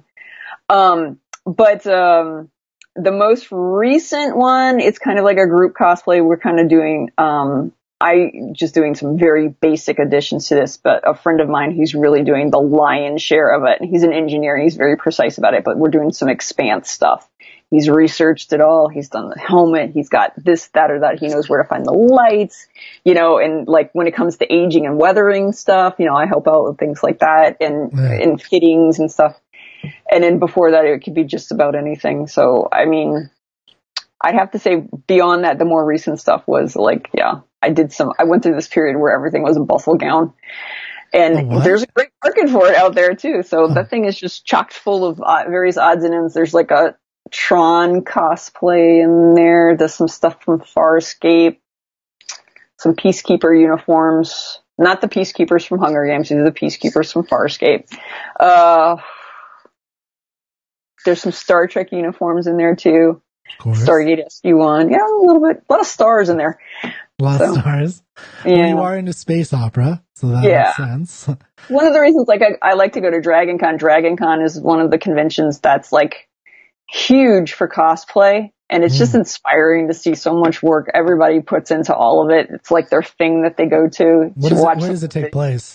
Um, but, um, the most recent one, it's kind of like a group cosplay. We're kind of doing, um, I just doing some very basic additions to this, but a friend of mine, he's really doing the lion's share of it. And he's an engineer and he's very precise about it, but we're doing some expanse stuff. He's researched it all. He's done the helmet. He's got this, that, or that. He knows where to find the lights, you know, and like when it comes to aging and weathering stuff, you know, I help out with things like that and, yeah. and fittings and stuff. And then before that, it could be just about anything. So, I mean, I'd have to say beyond that, the more recent stuff was like, yeah, I did some, I went through this period where everything was a bustle gown. And oh, there's a great market for it out there too. So oh. that thing is just chocked full of uh, various odds and ends. There's like a Tron cosplay in there. There's some stuff from Farscape, some Peacekeeper uniforms, not the Peacekeepers from Hunger Games. These are the Peacekeepers from Farscape. Uh, there's some Star Trek uniforms in there too. Stargate S G one. Yeah, a little bit, a lot of stars in there. A lot so, of stars. Yeah. Well, you are into space opera, so that yeah. makes sense. One of the reasons, like, I, I like to go to Dragon Con. Dragon Con is one of the conventions that's like huge for cosplay, and it's mm. just inspiring to see so much work everybody puts into all of it. It's like their thing that they go to. What to is watch it, where does it take place?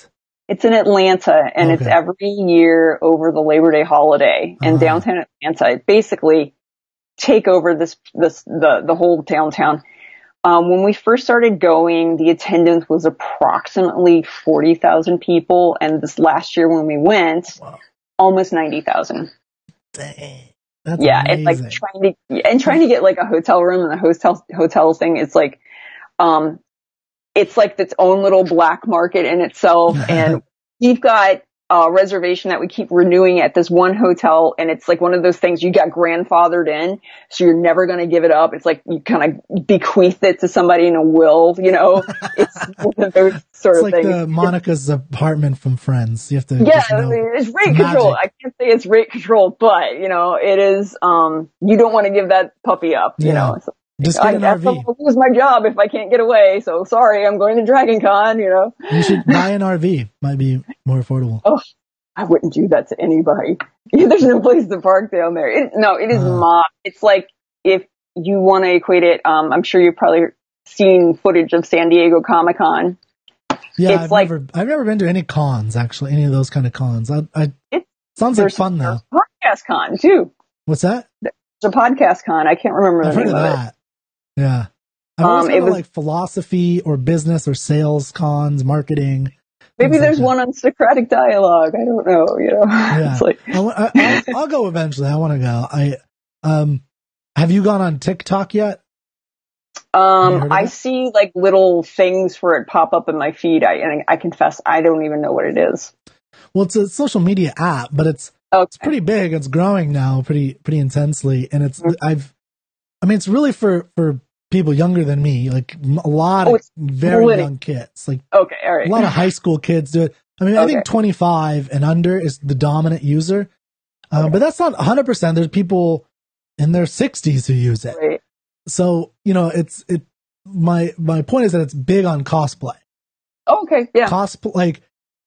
It's in Atlanta, and Okay. it's every year over the Labor Day holiday. And Uh-huh. downtown Atlanta, basically take over this this the the whole downtown. Um, when we first started going, the attendance was approximately forty thousand people, and this last year when we went, Wow. almost ninety thousand. Dang. That's Yeah, amazing. it's like trying to and trying to get like a hotel room and the hotel hotel thing. It's like, um, it's like its own little black market in itself. And we've got a reservation that we keep renewing at this one hotel, and it's like one of those things you got grandfathered in, so you're never going to give it up. It's like you kind of bequeath it to somebody in a will, you know. It's one of those sort It's of like things. the Monica's apartment from Friends. You have to. Yeah, just know I mean, it's rate it's control. magic. I can't say it's rate control, but you know, it is. Um, you don't want to give that puppy up. You Yeah. know, so, Just I get an guess R V. I'll lose my job if I can't get away. So sorry, I'm going to Dragon Con. You know. You should buy an R V. Might be more affordable. Oh, I wouldn't do that to anybody. There's no place to park down there. It, no, it is Uh. mob. It's like if you want to equate it. Um, I'm sure you've probably seen footage of San Diego Comic Con. Yeah, It's I've like- never, I've never been to any cons actually. Any of those kind of cons. I, I It- sounds like There's fun though. there's Podcast Con too. What's that? There's a Podcast Con. I can't remember the I've heard name of of it. that. Yeah, I've always Um, heard it of was- like philosophy or business or sales cons, marketing. Maybe things like there's that. one on Socratic dialogue. I don't know. You know, Yeah. it's like I, wa- I, I'll, I'll go eventually. I want to go. I um, have you gone on TikTok yet? Have you heard um, of I it? see like little things for it pop up in my feed. I and I confess I don't even know what it is. Well, it's a social media app, but it's Okay. it's pretty big. It's growing now, pretty pretty intensely, and it's Mhm. I've, I mean, it's really for for people younger than me, like a lot Oh, of it's very litty. young kids, like Okay, all right. a lot of high school kids do it. I mean, I Okay. think twenty-five and under is the dominant user, um, Okay. but that's not one hundred percent. There's people in their sixties who use it. Right. So, you know, it's it. My my point is that it's big on cosplay. Oh, okay, yeah. Cosplay, like,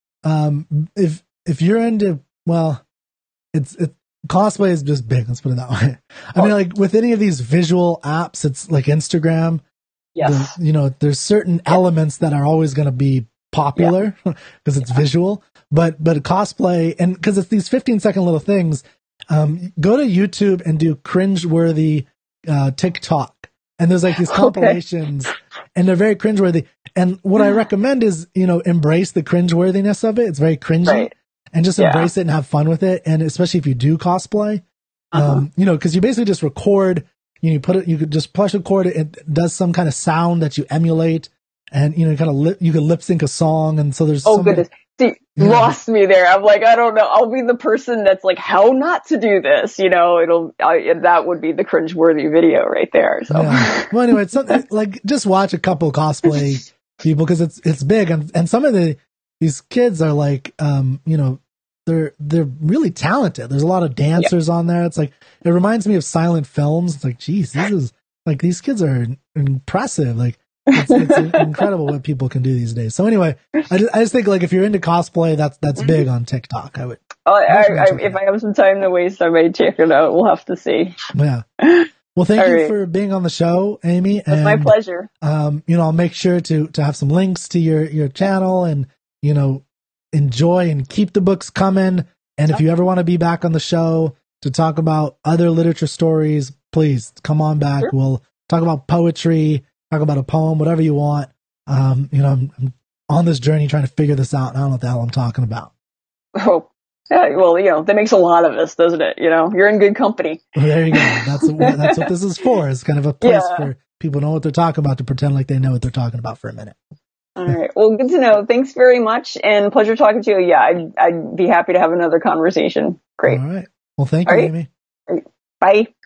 um, if if you're into, well, it's it cosplay is just big. Let's put it that way. I mean, Oh. like with any of these visual apps, it's like Instagram. Yes. The, you know, there's certain elements that are always going to be popular because it's visual, but but cosplay, and because it's these fifteen second little things. Um, go to YouTube and do cringeworthy uh, TikTok, and there's like these Okay. compilations, and they're very cringeworthy. And what I recommend is, you know, embrace the cringeworthiness of it. It's very cringy, Right. and just Yeah. embrace it and have fun with it. And especially if you do cosplay, Uh-huh. um, you know, because you basically just record. You know, you put it. You could just push record it. It does some kind of sound that you emulate, and you know, kind of lip. You could lip sync a song, and so there's Oh somebody- goodness. See, Yeah. lost me there. I'm like, I don't know. I'll be the person that's like, how not to do this. You know, it'll, I, that would be the cringeworthy video right there. So, Yeah. Well, anyway, it's something like just watch a couple cosplay people because it's it's big, and and some of the these kids are like, um, you know, they're they're really talented. There's a lot of dancers on there. It's like it reminds me of silent films. It's like, geez, this is like these kids are impressive. Like it's, it's incredible what people can do these days. So anyway, I just, I just think like if you're into cosplay, that's that's big on TikTok. I would, I, I, I, check it if out. I have some time to waste, I may check it out. We'll have to see. yeah. Well, thank All you right. for being on the show, Amy. It's my and- pleasure. um, you know, I'll make sure to to have some links to your your channel, and you know, enjoy and keep the books coming. And if you ever want to be back on the show to talk about other literature stories, please come on back. Sure. We'll talk about poetry, talk about a poem, whatever you want. Um, you know, I'm, I'm on this journey trying to figure this out, and I don't know what the hell I'm talking about. Oh, yeah, well, you know, that makes a lot of us, doesn't it? You know, you're in good company. Well, there you go. That's what, that's what this is for. It's kind of a place Yeah. for people to know what they're talking about, to pretend like they know what they're talking about for a minute. All right. Well, good to know. Thanks very much, and pleasure talking to you. Yeah, I'd, I'd be happy to have another conversation. Great. All right. Well, thank All you, right. Amy. Bye.